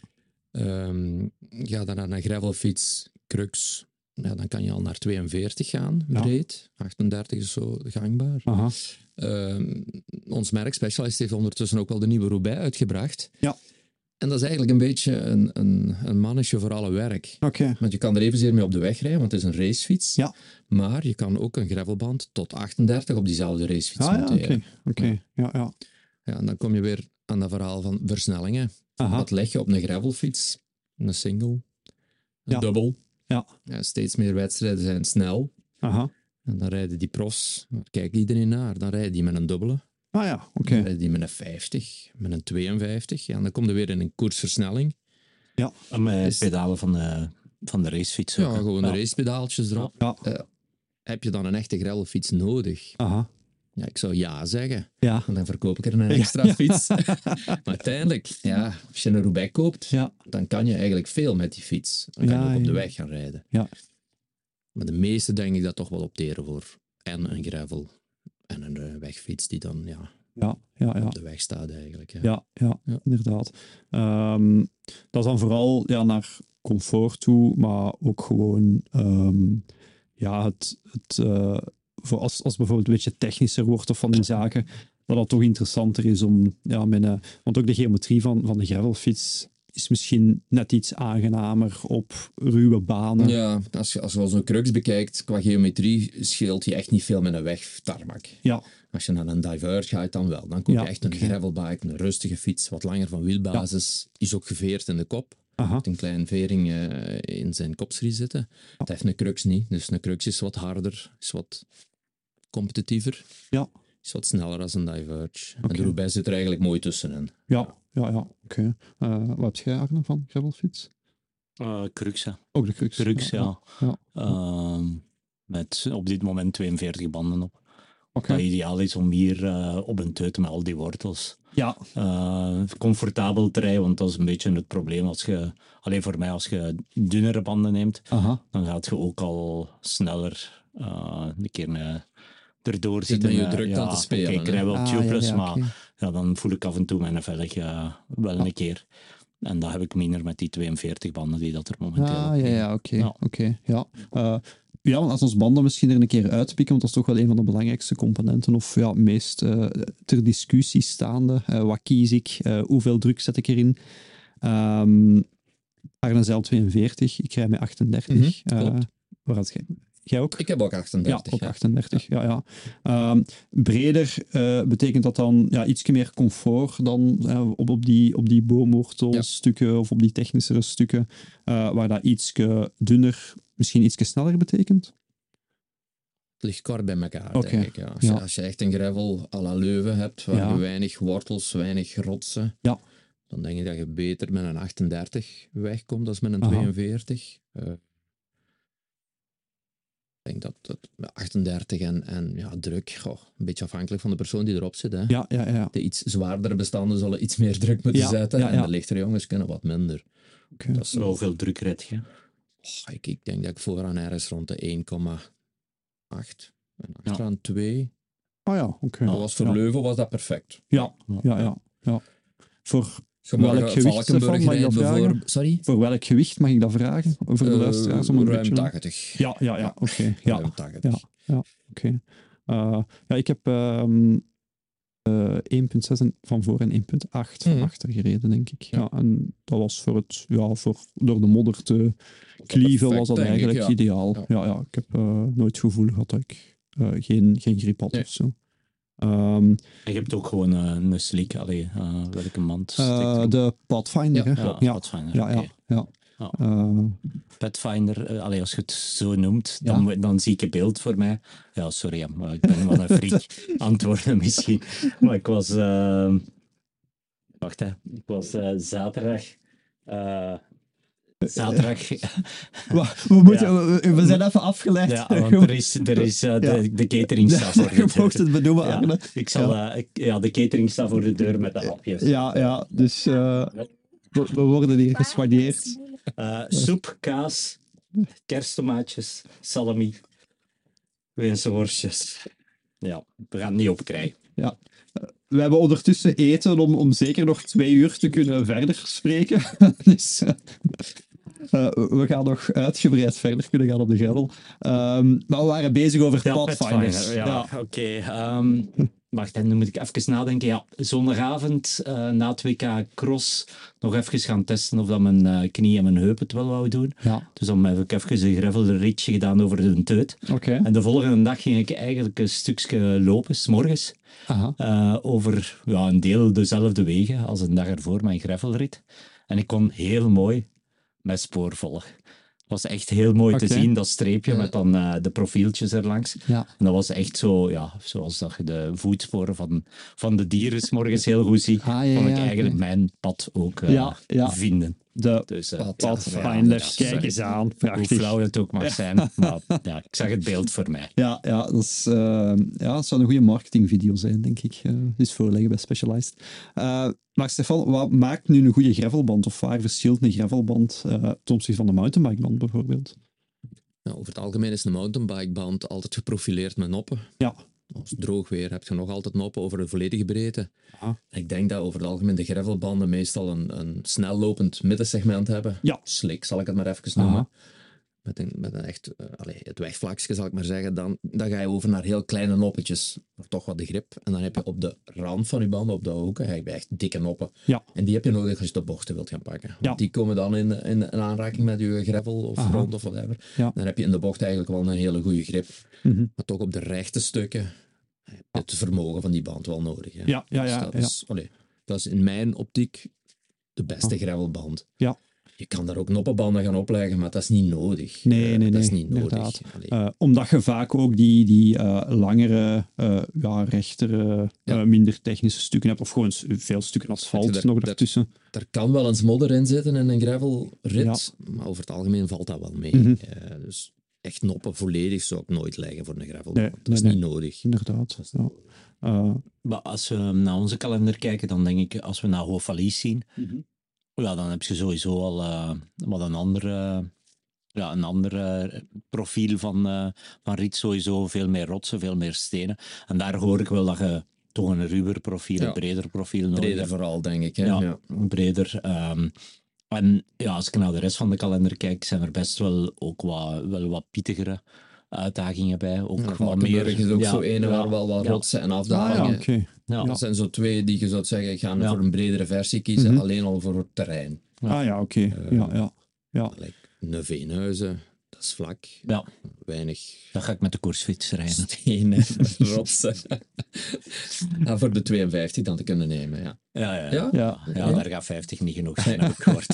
Um, ga dan naar een gravelfiets, crux, ja, dan kan je al naar tweeënveertig gaan, Ja. breed. achtendertig is zo gangbaar. Aha. Um, ons merk Specialized heeft ondertussen ook wel de nieuwe Roubaix uitgebracht. Ja. En dat is eigenlijk een beetje een, een, een mannetje voor alle werk. Oké. Okay. Want je kan er evenzeer mee op de weg rijden, want het is een racefiets. Ja. Maar je kan ook een gravelband tot achtendertig op diezelfde racefiets ah, monteren. Ja, oké. Okay. Okay. Ja. Ja, ja. Ja, en dan kom je weer aan dat verhaal van versnellingen. Aha. Wat leg je op een gravelfiets? Een single, een ja. dubbel. Ja. Ja, steeds meer wedstrijden zijn snel. Aha. En dan rijden die profs, daar kijkt iedereen naar. Dan rijden die met een dubbele. Ah ja, oké. Okay. Dan rijden die met een vijftig, met een tweeënvijftig. Ja, en dan kom je weer in een koersversnelling. Ja. En met is... pedalen van de, van de racefiets ook. Ja, gewoon ja. racepedaaltjes erop. Ja. Uh, heb je dan een echte gravelfiets nodig? Aha. Ja, ik zou ja zeggen. Ja. En dan verkoop ik er een extra ja. fiets. Maar uiteindelijk, ja, als je een Roubaix koopt, ja. dan kan je eigenlijk veel met die fiets. Dan kan ja, je ook op de weg gaan rijden. Ja. Maar de meesten denk ik dat toch wel opteren voor en een gravel en een uh, wegfiets die dan ja, ja, ja, ja. op de weg staat eigenlijk. Ja, ja, ja, ja. inderdaad. Um, dat is dan vooral ja, naar comfort toe, maar ook gewoon um, ja, het... het uh, voor als, als bijvoorbeeld een beetje technischer wordt of van die zaken, dat het toch interessanter is om, ja, met een, want ook de geometrie van, van de gravelfiets is misschien net iets aangenamer op ruwe banen. Ja, als je, als je wel zo'n crux bekijkt, qua geometrie scheelt je echt niet veel met een wegtarmac. Ja. Als je naar een Diverge gaat, dan wel. Dan koop je ja, echt een okay. gravelbike, een rustige fiets, wat langer van wielbasis, ja. is ook geveerd in de kop. Aha. Heeft een kleine vering uh, in zijn kopserie zitten. Ja. Dat heeft een crux niet. Dus een crux is wat harder, is wat competitiever. Ja. Is wat sneller als een Diverge. Okay. En de Roubaix zit er eigenlijk mooi tussenin. Ja, ja, ja. Oké. Okay. Uh, wat heb jij, Arne, van gravelfiets? Uh, Crux, hè. Ook de Crux. Crux, ja. ja. ja. Uh, met op dit moment tweeënveertig banden op. Okay. Dat ideaal is om hier uh, op een teut met al die wortels ja. uh, comfortabel te rijden, want dat is een beetje het probleem. Als je, alleen voor mij, als je dunnere banden neemt, Aha. dan gaat je ook al sneller uh, een keer uh, erdoor zitten. Zit je druk ja, aan te spelen. Okay, ik rij wel ah, tubeless, ja, ja, maar okay. ja, dan voel ik af en toe mijn velg uh, wel ah. een keer. En dat heb ik minder met die tweeënveertig banden die dat er momenteel ah, ja, ja, oké. Ja. Okay, ja. Uh, Ja, want als ons banden misschien er een keer uitpikken, want dat is toch wel een van de belangrijkste componenten, of ja, meest uh, ter discussie staande. Uh, wat kies ik? Uh, hoeveel druk zet ik erin? Um, Arne Zijl tweeënveertig, ik rij met achtendertig. Mm-hmm, uh, waar had jij? Jij ook? Ik heb ook achtendertig. Ja, ook ja. achtendertig. Ja. Ja, ja. Um, breder uh, betekent dat dan ja, iets meer comfort dan uh, op, op die, op die boomwortelstukken ja. of op die technischere stukken, uh, waar dat iets dunner, misschien iets sneller betekent? Het ligt kort bij elkaar, okay. denk ik. Ja. Als, ja. je, als je echt een gravel à la Leuven hebt, waar ja. je weinig wortels, weinig rotsen, ja. dan denk ik dat je beter met een achtendertig wegkomt dan met een Aha. tweeënveertig. Uh, Ik denk dat, dat achtendertig en, en ja, druk, goh, een beetje afhankelijk van de persoon die erop zit. Hè. Ja, ja, ja. De iets zwaardere bestanden zullen iets meer druk moeten ja, zetten ja, ja. en de lichtere jongens kunnen wat minder. Okay. Dat is wel veel druk red je. Oh, ik, ik denk dat ik vooraan ergens rond de één komma acht en achteraan ja. twee. Ah ja, oké. Okay. Dat was voor ja. Leuven was dat perfect. Ja, ja, ja. ja. ja. Voor... Welk gewicht ervan, mag ik dat vragen? Sorry? Voor welk gewicht mag ik dat vragen? Voor de uh, luisteraars? Om een ruim beetje... tachtig. Ja, ja, ja. Oké. Okay. Ja. Ruim tachtig. Ja, ja oké. Okay. Uh, ja, ik heb um, uh, één komma zes van voor en één komma acht van mm. achter gereden, denk ik. Ja. Ja, en dat was voor het, ja, voor door de modder te klieven, was dat eigenlijk ik, ja. ideaal. Ja. Ja, ja, ik heb uh, nooit het gevoel gehad dat ik uh, geen, geen grip had nee. of zo. Um, je hebt ook gewoon uh, een slick, allee, uh, welke mand? Uh, de Pathfinder, ja, hè? Ja, ja. Pathfinder. Ja, ja, ja. ja. Uh, Pathfinder, uh, allee, als je het zo noemt, dan, ja. dan zie ik een beeld voor mij. Ja, sorry, maar ik ben wel een freak antwoorden misschien. Maar ik was... Uh, wacht, hè. Ik was uh, zaterdag... Uh, Zaterdag. we, moeten, ja. we, we zijn even afgeleid. Ja, want er is, er is uh, de, ja. de catering staat voor de deur. Je mocht het benoemen, ja, Arne. Ik zal, ja. Uh, ik, ja, de catering staat voor de deur met de hapjes. Ja, ja dus uh, we, we worden hier geswaardeerd. Uh, soep, kaas, kersttomaatjes, salami, Weense worstjes. Ja, we gaan het niet opkrijgen. Ja. we hebben ondertussen eten om, om zeker nog twee uur te kunnen verder spreken. dus... Uh, Uh, we gaan nog uitgebreid verder kunnen gaan op de gravel. Um, maar we waren bezig over ja, Pathfinders. Pathfinder, ja, ja. Oké. Okay, um, wacht, dan moet ik even nadenken. Ja, zondagavond uh, na het W K Cross nog even gaan testen of dat mijn uh, knie en mijn heup het wel wou doen. Ja. Dus dan heb ik even een gravelritje gedaan over de teut. Okay. En de volgende dag ging ik eigenlijk een stukje lopen, 's morgens. Uh, over ja, een deel dezelfde wegen als een dag ervoor, mijn gravelrit. En ik kon heel mooi met spoorvolg. Het was echt heel mooi okay. te zien, dat streepje ja. met dan uh, de profieltjes erlangs. Ja. En dat was echt zo, ja, zoals dat je de voetsporen van, van de dieren 's morgens heel goed ziet, ah, ja, kon ik ja, eigenlijk okay. mijn pad ook uh, ja, ja. vinden. De dus, uh, Pathfinders, ja, kijk eens aan. Prachtig. Hoe flauw het ook mag ja. zijn, maar ja, ik zag het beeld voor mij. Ja, ja, dat, is, uh, ja dat zou een goede marketingvideo zijn, denk ik. Uh, dus voorleggen bij Specialized. Uh, maar Stefan, wat maakt nu een goede gravelband? Of waar verschilt een gravelband uh, ten opzichte van de mountainbikeband bijvoorbeeld? Nou, over het algemeen is een mountainbikeband altijd geprofileerd met noppen. Ja. Als het droog weer heb je nog altijd noppen over de volledige breedte. Ja. Ik denk dat over het algemeen de gravelbanden meestal een, een snel lopend middensegment hebben. Ja. Slick zal ik het maar even noemen. Aha. Met een, met een echt, uh, allez, het wegvlakje zal ik maar zeggen. Dan, dan ga je over naar heel kleine noppetjes. Maar toch wat de grip. En dan heb je op de rand van je banden, op de hoeken, heb je echt dikke noppen. Ja. En die heb je nodig als je de bochten wilt gaan pakken. Ja. Die komen dan in, in, in aanraking met je gravel of Aha. grond of whatever. Ja. Dan heb je in de bocht eigenlijk wel een hele goede grip. Mm-hmm. Maar toch op de rechte stukken het vermogen van die band wel nodig. Hè. Ja, ja, ja. Dus dat, ja. Is, allee, dat is in mijn optiek de beste gravelband. Ja. Je kan daar ook noppenbanden gaan opleggen, maar dat is niet nodig. Nee, nee, nee. Dat is niet nodig. Uh, omdat je vaak ook die, die uh, langere, uh, ja, rechtere, ja. Uh, minder technische stukken hebt. Of gewoon veel stukken asfalt daar, nog ertussen. Er kan wel eens modder in zitten in een gravelrit, ja. maar over het algemeen valt dat wel mee. Mm-hmm. Uh, dus echt noppen volledig zou ik nooit leggen voor een gravelband. Nee, dat is nee, niet nee. nodig. Inderdaad. Ja. Uh, maar als we naar onze kalender kijken, dan denk ik, als we naar Hoof-Valies zien, mm-hmm. ja, dan heb je sowieso al uh, wat een andere, ja, een andere profiel van, uh, van rit. Sowieso veel meer rotsen, veel meer stenen. En daar hoor ik wel dat je toch een ruwer profiel, ja. een breder profiel nodig Breder hebt. vooral, denk ik. Hè? Ja, ja. breder. Um, en ja, als ik naar de rest van de kalender kijk, zijn er best wel ook wat, wel wat pittigere uitdagingen bij. Ook ja, wat meer. is ook ja, zo ene waar wel wat ja. rotsen en afdalingen. Ah, ja, okay. ja. Dat zijn zo twee die je zou zeggen, gaan ja. voor een bredere versie kiezen, mm-hmm. alleen al voor het terrein. Ja. Ah ja, oké. Okay. Uh, ja, ja. ja. Like een Veenhuizen, dat is vlak. Ja. Weinig. Dan ga ik met de koersfiets rijden. Stenen, rotsen. En voor de tweeënvijftig dan te kunnen nemen, ja. Ja, ja, ja. ja? ja. ja, ja. Daar gaat vijftig niet genoeg zijn, heb ik gehoord.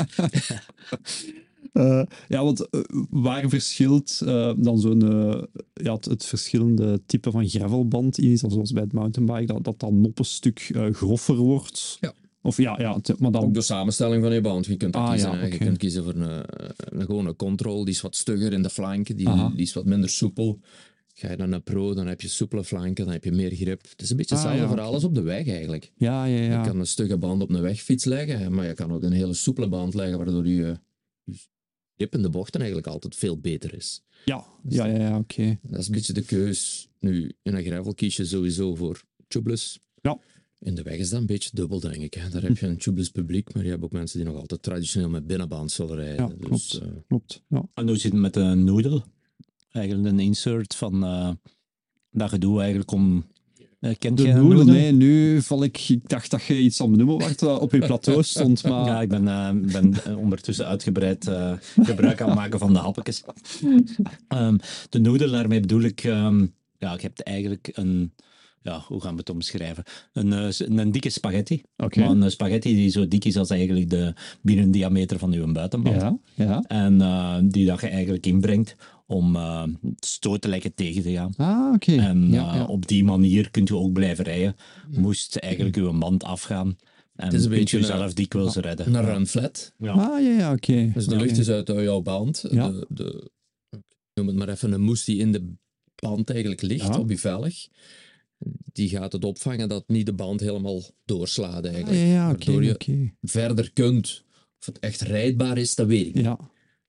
Uh, ja, want uh, waar verschilt uh, dan zo'n uh, ja, het, het verschillende type van gravelband in is, zoals bij het mountainbike, dat dat, dat noppenstuk uh, groffer wordt? Ja. Of ja, ja te, maar dan... Ook de samenstelling van je band. Je kunt ah, kiezen. Ja, okay. Je kunt kiezen voor een, een gewone control, die is wat stugger in de flanken, die, die is wat minder soepel. Ga je dan naar pro, dan heb je soepele flanken, dan heb je meer grip. Het is een beetje hetzelfde ah, ja, voor okay. alles op de weg eigenlijk. Ja, ja, ja. Je kan een stugge band op een wegfiets leggen, maar je kan ook een hele soepele band leggen, waardoor je, je grip in de bochten eigenlijk altijd veel beter is. Ja, dus ja, ja, ja oké. Okay. Dat is een beetje de keus. Nu, in een gravel kies je sowieso voor tubeless. Ja. In de weg is dat een beetje dubbel, denk ik. Hè. Daar heb je een tubeless publiek, maar je hebt ook mensen die nog altijd traditioneel met binnenband zullen rijden. Ja, klopt. Dus, uh... klopt ja. En hoe zit het met de noodle? Eigenlijk een insert van uh, dat gedoe eigenlijk om... Uh, kent de jij noodle? Nee, nu val ik... Ik dacht dat je iets aan het benoemen werd wat op je plateau stond, maar... Ja, ik ben, uh, ben ondertussen uitgebreid uh, gebruik aan het maken van de happetjes. Um, de noodle, daarmee bedoel ik... Um, ja, je hebt eigenlijk een... Ja, hoe gaan we het omschrijven? Een, een, een dikke spaghetti. Okay. Maar een spaghetti die zo dik is als eigenlijk de binnendiameter van uw buitenband. Ja, ja. En uh, die dat je eigenlijk inbrengt om uh, stootlijken tegen te gaan. Ah, oké. Okay. En uh, ja, ja. op die manier kunt u ook blijven rijden. Moest eigenlijk uw band afgaan. En het is een kunt beetje u zelf een, dikwijls een, redden. Een run flat. Ja. Ah, ja, ja, oké. Okay. Dus de okay. lucht is uit jouw band. Ja. De, de, noem het maar even een moes die in de band eigenlijk ligt, ja. op je velg. Die gaat het opvangen dat niet de band helemaal doorslaat eigenlijk. Ah, ja, ja, waardoor okay, je okay. verder kunt. Of het echt rijdbaar is, dat weet ik niet. Ja.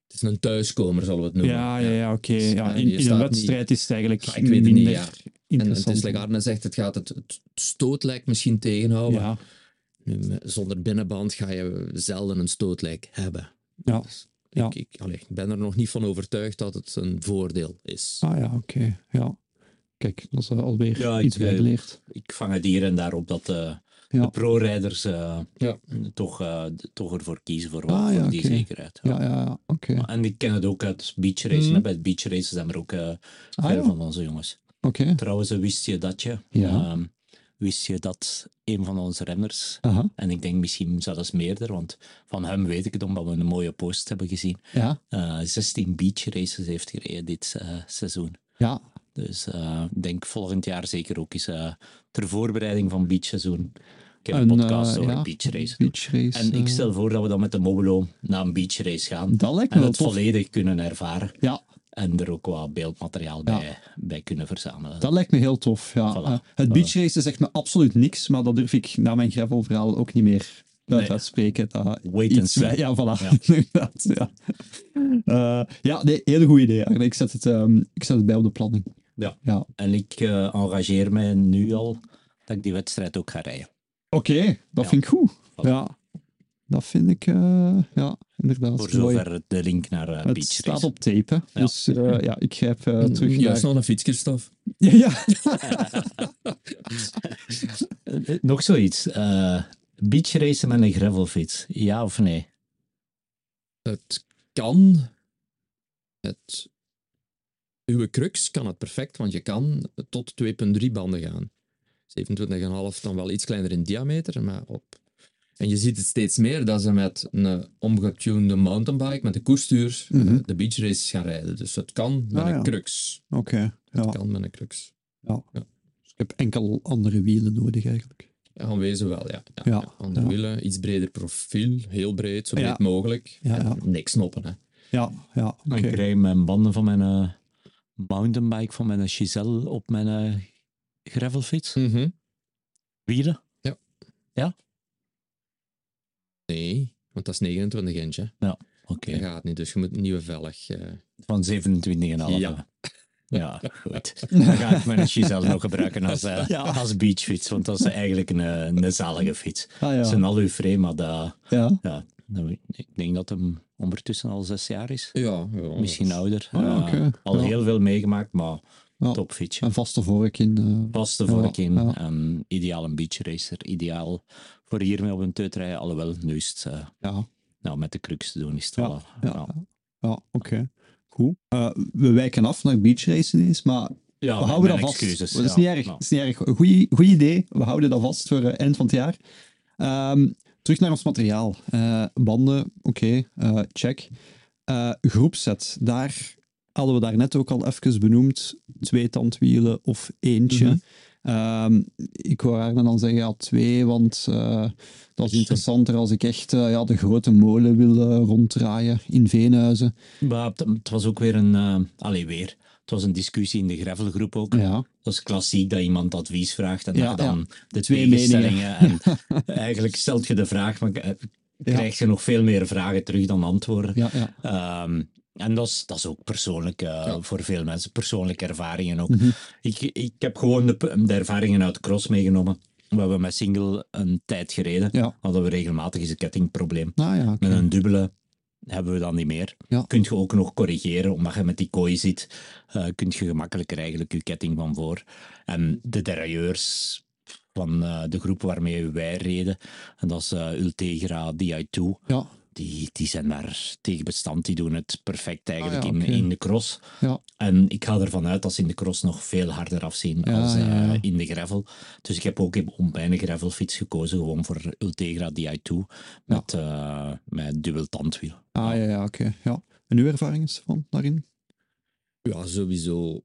het is een thuiskomer, zullen we het noemen. Ja, ja, ja oké. Dus, Ja, eh, in, je in staat een niet- wedstrijd is het eigenlijk Ja, ik weet het minder niet, ja. En, en interessant. het is, like Arne zegt, het gaat het, het stootlijk misschien tegenhouden. ja, Nu, met- zonder binnenband ga je zelden een stootlijk hebben. ja. Dus Ja. ik, ik, allee, ik ben er nog niet van overtuigd dat het een voordeel is. Ah ja, oké. Ja. Kijk, dat is eh, alweer Ja, ik, iets eh, bijgeleerd. Ik vang het hier en daar op dat eh, Ja. de pro-rijders eh, Ja. toch, eh, d- toch ervoor kiezen voor, Ah, voor ja, die oké. zekerheid. Ja, ja, ja. Oké. Maar- En ik ken het ook uit beachracen. Mhm. hè. Bij het beachracen zijn er ook eh Ah, veel ja. van onze jongens. Oké. Trouwens, eh, wist je dat je? Ja. ehm, wist je dat een van onze renners, Aha. en ik denk misschien zelfs meerder, want van hem weet ik het omdat we een mooie post hebben gezien, Ja. eh zestien beachraces heeft gereden dit eh, seizoen. Ja. Dus eh, ik denk volgend jaar zeker ook eens eh, ter voorbereiding van beachseizoen. Ik heb een, Een, podcast eh, over ja, beachrace. beachrace, En ik eh, stel voor dat we dan met de Mobilo naar een beachrace gaan. Dat lijkt me En wel het tof. volledig kunnen ervaren. Ja, En er ook wat beeldmateriaal bij, bij kunnen verzamelen. dat lijkt me heel tof. Ja. Voilà. Eh, het beachrace zegt me absoluut niks, maar dat durf ik na mijn gravelverhaal ook niet meer uit Nee. uitspreken. Dat Wait and iets see. wij- Ja, voilà. Ja. Inderdaad, ja. Eh, ja, nee, hele goed idee. Arne. Ik zet, het, ehm, ik zet het bij op de planning. Ja. Ja. En ik eh engageer mij nu al dat ik die wedstrijd ook ga rijden. Oké, dat Ja. vind ik goed. Voilà. Ja, dat vind ik, eh, ja, inderdaad. Voor mooi. zover de link naar uh, Het beachrace. staat op tape, hè. Ja. Dus eh, ja, ik grijp eh, terug Juist naar... nog een fietskerstof. Ja, ja. Eh, eh, Nog zoiets. eh beachracen met een gravelfiets. Ja of nee? Het kan. Het, uw crux kan het perfect, want je kan tot twee komma drie banden gaan. zevenentwintig komma vijf dan wel iets kleiner in diameter, maar op... En je ziet het steeds meer dat ze met een omgetunede mountainbike, met de koerstuur, Mhm. eh, de beachraces gaan rijden. Dus het kan met Ah, een ja. crux. Oké, Het ja. kan met een crux. ja. Ja. Dus ik heb enkel andere wielen nodig, eigenlijk. Ja, aanwezen wel, ja. ja, Ja, ja. Andere ja. wielen, iets breder profiel, heel breed, zo breed Ja. mogelijk. Ja, En ja. niks knoppen, hè. Ja, ja, oké. Ik rij mijn banden van mijn eh, mountainbike, van mijn Giselle op mijn eh, gravelfiets. Mhm. Wielen? Nee, want dat is negenentwintig inch, hè. Oké. Dat gaat niet, dus je moet een nieuwe velg... eh. Van zevenentwintig komma vijf. Ja. Ja, goed. Dan ga ik mijn Giselle nog gebruiken als, eh, Ja. als beachfiets, want dat is eigenlijk een, eh, een zalige fiets. Ah, Het is ja. een alu frame, maar dat, Ja. ja, dat- ik denk dat hem ondertussen al zes jaar is. Ja, ja. Misschien ouder. Ah, ja, Eh, oké. Al Ja. heel veel meegemaakt, maar Ja. topfietsje. Een vaste vork in. eh, Vaste Ja, vork in ja. en ideaal een beachracer. Ideaal voor hiermee op een teut rijden. Alhoewel, nu is het eh, ja, nou, met de crux te doen. Is het Ja, wel, eh, ja, ja. ja oké. Goed. Eh, we wijken af naar beachracen eens, maar Ja, we mijn- houden mijn dat vast. excuses, dat is ja. niet erg. Ja. Dat is niet erg. Goeie, goeie idee. We houden dat vast voor eh, eind van het jaar. Ehm, terug naar ons materiaal. Eh, banden, oké, eh, check. Eh, groepset, daar hadden we daar net ook al even benoemd. Twee tandwielen of eentje. Mhm. Ehm, ik wou haar dan zeggen, ja, twee, want eh, dat is interessanter als ik echt eh, ja, de grote molen wil eh, ronddraaien in Veenhuizen. Maar het, het was ook weer een... eh allee, weer. Het was een discussie in de gravelgroep ook. Ja, Dat is klassiek dat iemand advies vraagt en Ja, dat je dan de Twee tegenstellingen... En eigenlijk stelt je de vraag, maar eh, krijg je nog veel meer vragen terug dan antwoorden. ja, ja. Ehm, en dat is, dat is ook persoonlijk, eh, voor veel mensen, persoonlijke ervaringen ook. Mhm. ik, ik heb gewoon de, de ervaringen uit de cross meegenomen. We hebben met single een tijd gereden. Ja. Hadden we regelmatig eens een kettingprobleem. Ah ja, oké. Met een dubbele hebben we dan niet meer. Ja. Kun je ook nog corrigeren, omdat je met die kooi zit, uh, kun je gemakkelijker eigenlijk je ketting van voor. En de derailleurs van uh, de groep waarmee wij reden, en dat is uh, Ultegra D I twee, Ja, die, die zijn daar tegen bestand. Die doen het perfect eigenlijk Ah ja, in, oké. in de cross. ja. En ik ga ervan uit dat ze in de cross nog veel harder afzien Ja, als uh, ja, ja. in de gravel. Dus ik heb ook op mijn gravelfiets gekozen, gewoon voor Ultegra D I twee met, uh, met dubbel tandwiel. Ah ja, ja, oké. Ja. En uw ervaring is van daarin? Ja, sowieso.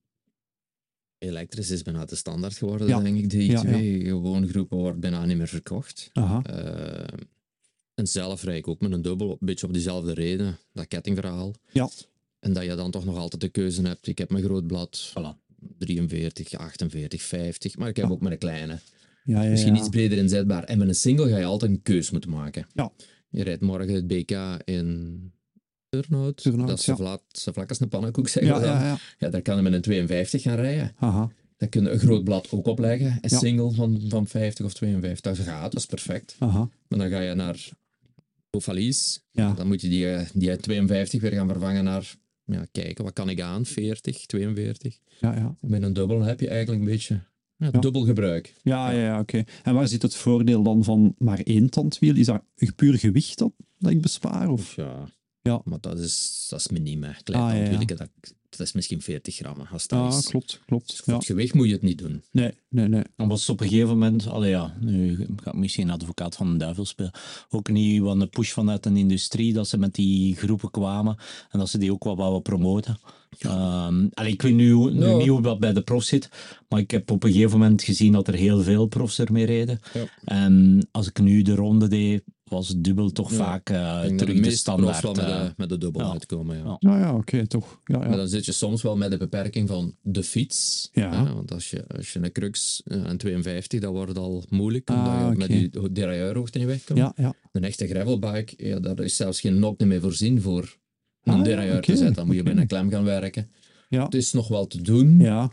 Elektrisch is bijna de standaard geworden, Ja. denk ik. De I Ja, twee gewoon groepen wordt bijna niet meer verkocht. Aha. Uh, en zelf rijd ik ook met een dubbel, een beetje op diezelfde reden, dat kettingverhaal. Ja. En dat je dan toch nog altijd de keuze hebt. Ik heb mijn groot blad, Voilà. drieënveertig, achtenveertig, vijftig, maar ik heb Ja. ook met een kleine. Ja, ja, Misschien ja. iets breder inzetbaar. En met een single ga je altijd een keus moeten maken. Ja. Je rijdt morgen het B K in Turnhout. Turnhout, Dat is zo ja. vlak, zo vlak als een pannenkoek, zeggen Ja, we dan. ja, ja. Ja, daar kan je met een tweeënvijftig gaan rijden. Aha. Dan kun je een groot blad ook opleggen. Een Ja. single van, van vijftig of tweeënvijftig. Dat gaat, dat is perfect. Aha. Maar dan ga je naar Valies. Ja. Dan moet je die, eh, die tweeënvijftig weer gaan vervangen naar... Ja, kijken, wat kan ik aan? veertig, tweeënveertig. Ja, ja. Met een dubbel heb je eigenlijk een beetje ja, Ja. dubbel gebruik. Ja, ja, ja oké. En waar zit het voordeel dan van maar één tandwiel? Is dat puur gewicht dat, dat ik bespaar? Of? Ja, Ja. maar dat is, dat is miniem. Hè. Klein Ah, ja, ja. tandwielke, dat, dat is misschien veertig gram. Als dat Ja, is. klopt, klopt. Voor Ja. het gewicht moet je het niet doen. Nee, nee, nee. Dan was het op een gegeven moment, allee ja, nu ga ik misschien advocaat van de duivel spelen, ook niet van de push vanuit een industrie, dat ze met die groepen kwamen en dat ze die ook wat wouden promoten. Um, allee, ik weet nu, nu Ja. niet hoe dat bij de profs zit, maar ik heb op een gegeven moment gezien dat er heel veel profs ermee reden. Ja. En als ik nu de ronde deed, was het dubbel toch Ja. vaak uh, Ik denk dat terug de meeste standaard. profs wel met, uh, de, met de dubbel ja. uitkomen. Ja. Ja. Ja, ja, oké, toch. Ja, Maar ja. dan zit je soms wel met de beperking van de fiets. Ja. Hè, want als je, als je een crux uh, en tweeënvijftig, dat wordt al moeilijk, Ah, omdat je oké. met die derailleurhoogte niet wegkomt. Ja, ja. Een echte gravelbike, ja, daar is zelfs geen nok meer voorzien voor een Ah, ja, derailleur oké, te zetten. Dan moet je oké. bij een klem gaan werken. Ja. Het is nog wel te doen. Ja,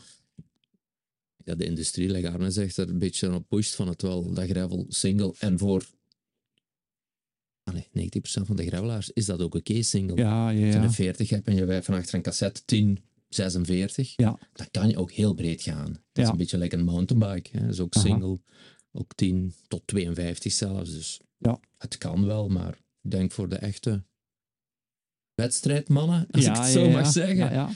Ja, de industrie, like Arne zegt, er een beetje op pusht van het wel, dat gravel single. En voor allee, negentig procent van de gravelaars is dat ook oké single. ja, ja. Als je ja. een veertig hebt en je wijf van achter een cassette tien, zesenveertig, Ja. dan kan je ook heel breed gaan. Dat is Ja. een beetje like een mountainbike. Hè. Dat is ook Aha. single, ook tien tot tweeënvijftig zelfs. Dus Ja. het kan wel, maar ik denk voor de echte wedstrijdmannen, als ja, ik het ja, zo ja. mag zeggen, Ja, ja.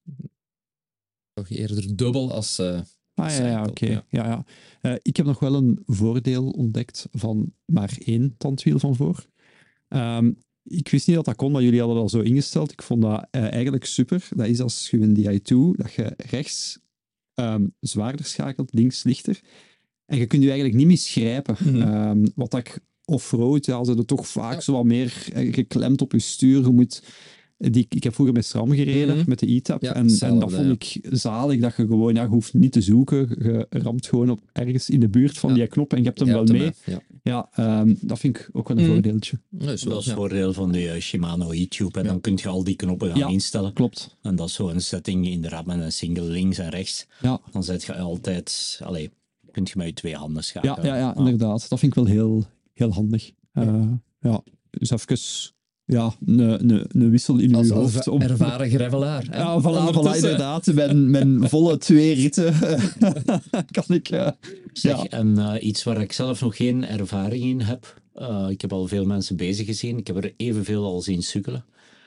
toch eerder dubbel als... eh, Ah, ja, ja, Cycle, oké. ja. Ja, ja. Eh, ik heb nog wel een voordeel ontdekt van maar één tandwiel van voor. Ehm, ik wist niet dat dat kon, maar jullie hadden dat al zo ingesteld. Ik vond dat eh, eigenlijk super. Dat is als je een D I twee, dat je rechts ehm, zwaarder schakelt, links lichter. En je kunt je eigenlijk niet misgrijpen. Mhm. Ehm, wat dat ik off-road, ja, ze er toch vaak Ja. zo wat meer eh, geklemd op je stuur. Je moet... Die, ik heb vroeger met SRAM gereden, Mhm. met de E-Tab. Ja, en, en dat hetzelfde, vond ik zalig, dat je gewoon, ja, je hoeft niet te zoeken. Je ramt gewoon op ergens in de buurt van Ja. die knop en je hebt hem je wel hebt mee. hem, hè. Ja. Ja, ehm, dat vind ik ook wel een Mhm. voordeeltje. Dat is wel, Dat is het ja. voordeel van de uh, Shimano e-tube. En Ja. dan kun je al die knoppen gaan Ja. instellen. Klopt. En dat is zo'n setting inderdaad met een single links en rechts. Ja, Dan zet je altijd, allee, kun je met je twee handen ja, schakelen. ja, ja, inderdaad. Dat vind ik wel heel, heel handig. Eh, ja, dus even ja, een, een, een wissel in Als uw hoofd. erva- om- ervaren gravelaar. hè. Ja, voilà, voilà, Ondertussen. inderdaad. Mijn, mijn volle twee ritten kan ik... eh, Zeg, ja. en uh, iets waar ik zelf nog geen ervaring in heb. Uh, ik heb al veel mensen bezig gezien. Ik heb er evenveel al zien sukkelen.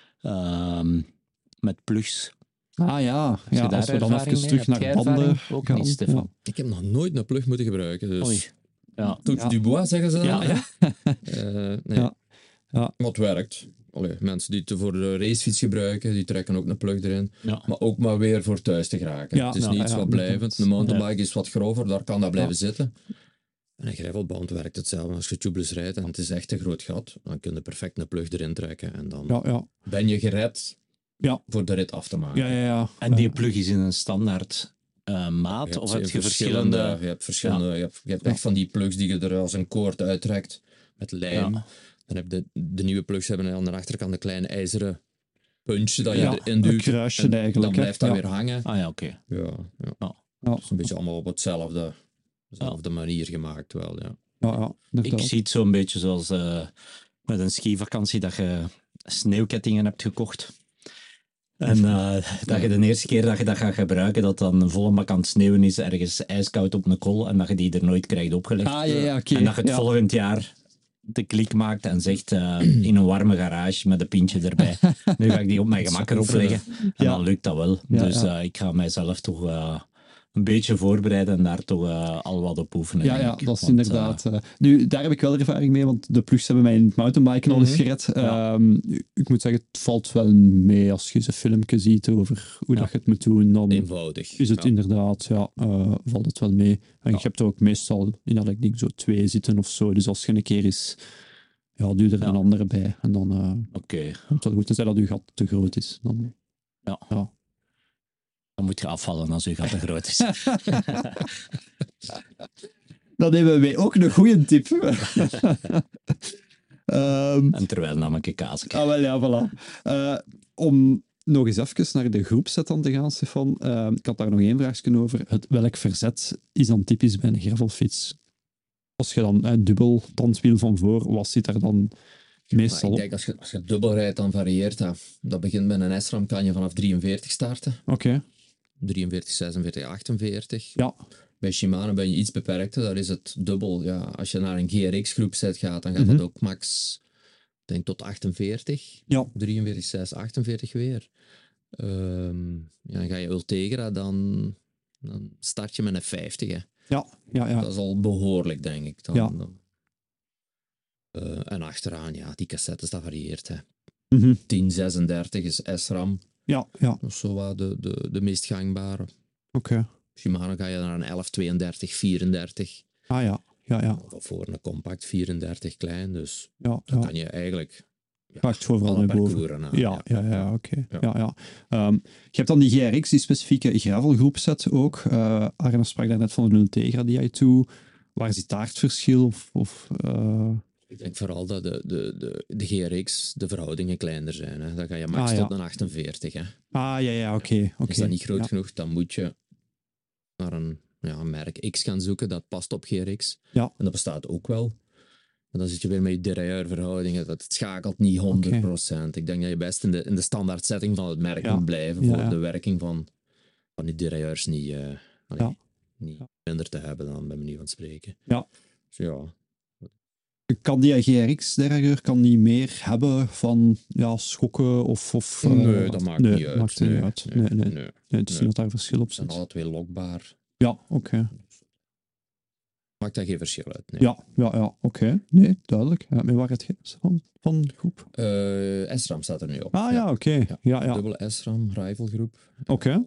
Um, met plugs. Ah ja, Heb je ja daar als we dan ervaring even mee? terug Heb naar jij banden ervaring? Ook gaan. niet, Stefan. Ik heb nog nooit een plug moeten gebruiken. Dus Oei. Ja. Touche Ja. du bois, zeggen ze dan. Ja, ja. Eh, nee. Ja. Ja. Maar het werkt. Allee, mensen die het voor de racefiets gebruiken, die trekken ook een plug erin. Ja. Maar ook maar weer voor thuis te geraken. Ja, het is ja, niet iets ja, wat inderdaad. blijvend. Een mountainbike is wat grover, daar kan dat blijven Ja. zitten. En een gravelband werkt hetzelfde. Als je tubeless rijdt en het is echt een groot gat, dan kun je perfect een plug erin trekken. En dan Ja, ja. ben je gered Ja. voor de rit af te maken. Ja, ja, ja. En die plug is in een standaard uh, maat? Of heb je verschillende... Je hebt verschillende... Je hebt, je hebt echt van die plugs die je er als een koord uittrekt met lijm. Ja. Dan heb je de, de nieuwe plugs hebben aan de achterkant een kleine ijzeren punch dat je Ja, erin een duwt. kruisje en eigenlijk, Dan hè. blijft dat Ja. weer hangen. Ah ja, oké. Ja, ja. Ja. Ja. Het is een beetje allemaal op hetzelfde, dezelfde manier gemaakt wel, ja. Ja, ja, Ik inderdaad. zie het zo'n beetje zoals uh, met een skivakantie dat je sneeuwkettingen hebt gekocht. En uh, dat je de eerste keer dat je dat gaat gebruiken, dat dan een volle bak aan het sneeuwen is, ergens ijskoud op een kol, en dat je die er nooit krijgt opgelegd. Ah, ja, ja, oké. En dat je het Ja. volgend jaar de klik maakt en zegt uh, in een warme garage met een pintje erbij. Nu ga ik die op mijn gemak erop leggen. En Ja. dan lukt dat wel. Ja, dus ja. uh, ik ga mijzelf toch uh, een beetje voorbereiden en daar toch uh, al wat op oefenen. Ja, ja, denk ik. dat is Want, inderdaad. uh, nu, daar heb ik wel ervaring mee, want de plugs hebben mij in het mountainbiken al eens Mhm. gered. Ja. Um, ik moet zeggen, het valt wel mee als je eens een filmpje ziet over hoe Ja. dat je het moet doen. Dan Eenvoudig. is het ja. inderdaad, ja, uh, valt het wel mee. En Ja. je hebt er ook meestal in dat ik denk zo twee zitten of zo. Dus als je een keer is, ja, duw er Ja. een andere bij. En dan uh, Oké, okay. komt dat goed. Tenzij dat je gat te groot is. Dan, Ja. ja. dan moet je afvallen als je gat te groot is. Dan hebben wij ook een goede tip. Um, en terwijl nam ik een kaasje. Ah, wel ja, voilà. Uh, om nog eens even naar de groepset dan te gaan, Stefan. Uh, ik had daar nog één vraagje over. Het, welk verzet is dan typisch bij een gravelfiets? Als je dan een dubbel tandwiel van voor, wat zit er dan meestal op? Ik denk, als je, als je dubbel rijdt, dan varieert dat. Dat begint met een S-ram, kan je vanaf drieënveertig starten. Oké. Okay. drieënveertig, zesenveertig, achtenveertig. Ja. Bij Shimano ben je iets beperkter, daar is het dubbel. Ja, als je naar een G R X-groepset gaat, dan gaat mm-hmm. dat ook max, denk tot achtenveertig. Ja. drieënveertig, zes, achtenveertig weer. Um, ja, dan ga je Ultegra, dan, dan start je met een vijftig. Hè. Ja, ja, ja. Dat is al behoorlijk, denk ik. Dan, ja. dan. Uh, en achteraan, ja, die cassettes, dat varieert. Hè. Mm-hmm. tien zesendertig is S-ram. Ja, ja. Dat is zo wat de, de, de meest gangbare. Oké. Okay. Shimano ga je naar een elf tweeëndertig, vierendertig. Ah ja, ja, ja. Of voor een compact vierendertig klein, dus ja, dan ja. kan je eigenlijk... Ja, Pakt vooral naar boven. Na, ja, ja, ja, ja oké. Ja. Ja, ja. Um, je hebt dan die G R X, die specifieke gravelgroepset ook. Uh, Arne sprak daar net van de Ultegra die jij toe. Waar zit daar het verschil? Of, of, uh... Ik denk vooral dat de, de, de, de G R X de verhoudingen kleiner zijn. Hè. Dan ga je max ah, ja. tot een achtenveertig. Hè. Ah, ja, ja, oké. Okay, okay. Is dat niet groot ja. genoeg, dan moet je naar een, ja, een merk X gaan zoeken. Dat past op G R X. Ja. En dat bestaat ook wel. En dan zit je weer met je derailleurverhoudingen. Dat het schakelt niet honderd procent. Okay. Ik denk dat je best in de, in de standaard setting van het merk ja. moet blijven. Voor ja, ja. de werking van, van die derailleurs niet, uh, allee, ja. niet minder te hebben dan, bij manier van spreken. Ja. Dus ja. Kan die G R X-derailleur kan die meer hebben van ja, schokken of... of uh, nee, dat maakt nee, niet uit. Maakt nee, niet uit. Nee, nee, nee. nee, nee het is nee. niet dat daar verschil op zit. Ze zijn alle twee lokbaar. Ja, oké. Okay. Maakt daar geen verschil uit. Nee. Ja, ja, ja oké. Okay. Nee, duidelijk. Ja, met waar het gaat van, van de groep? Uh, S-ram staat er nu op. Ah ja, oké. Okay. Ja. Ja, ja. Dubbele S-ram, rivalgroep. Oké. Okay.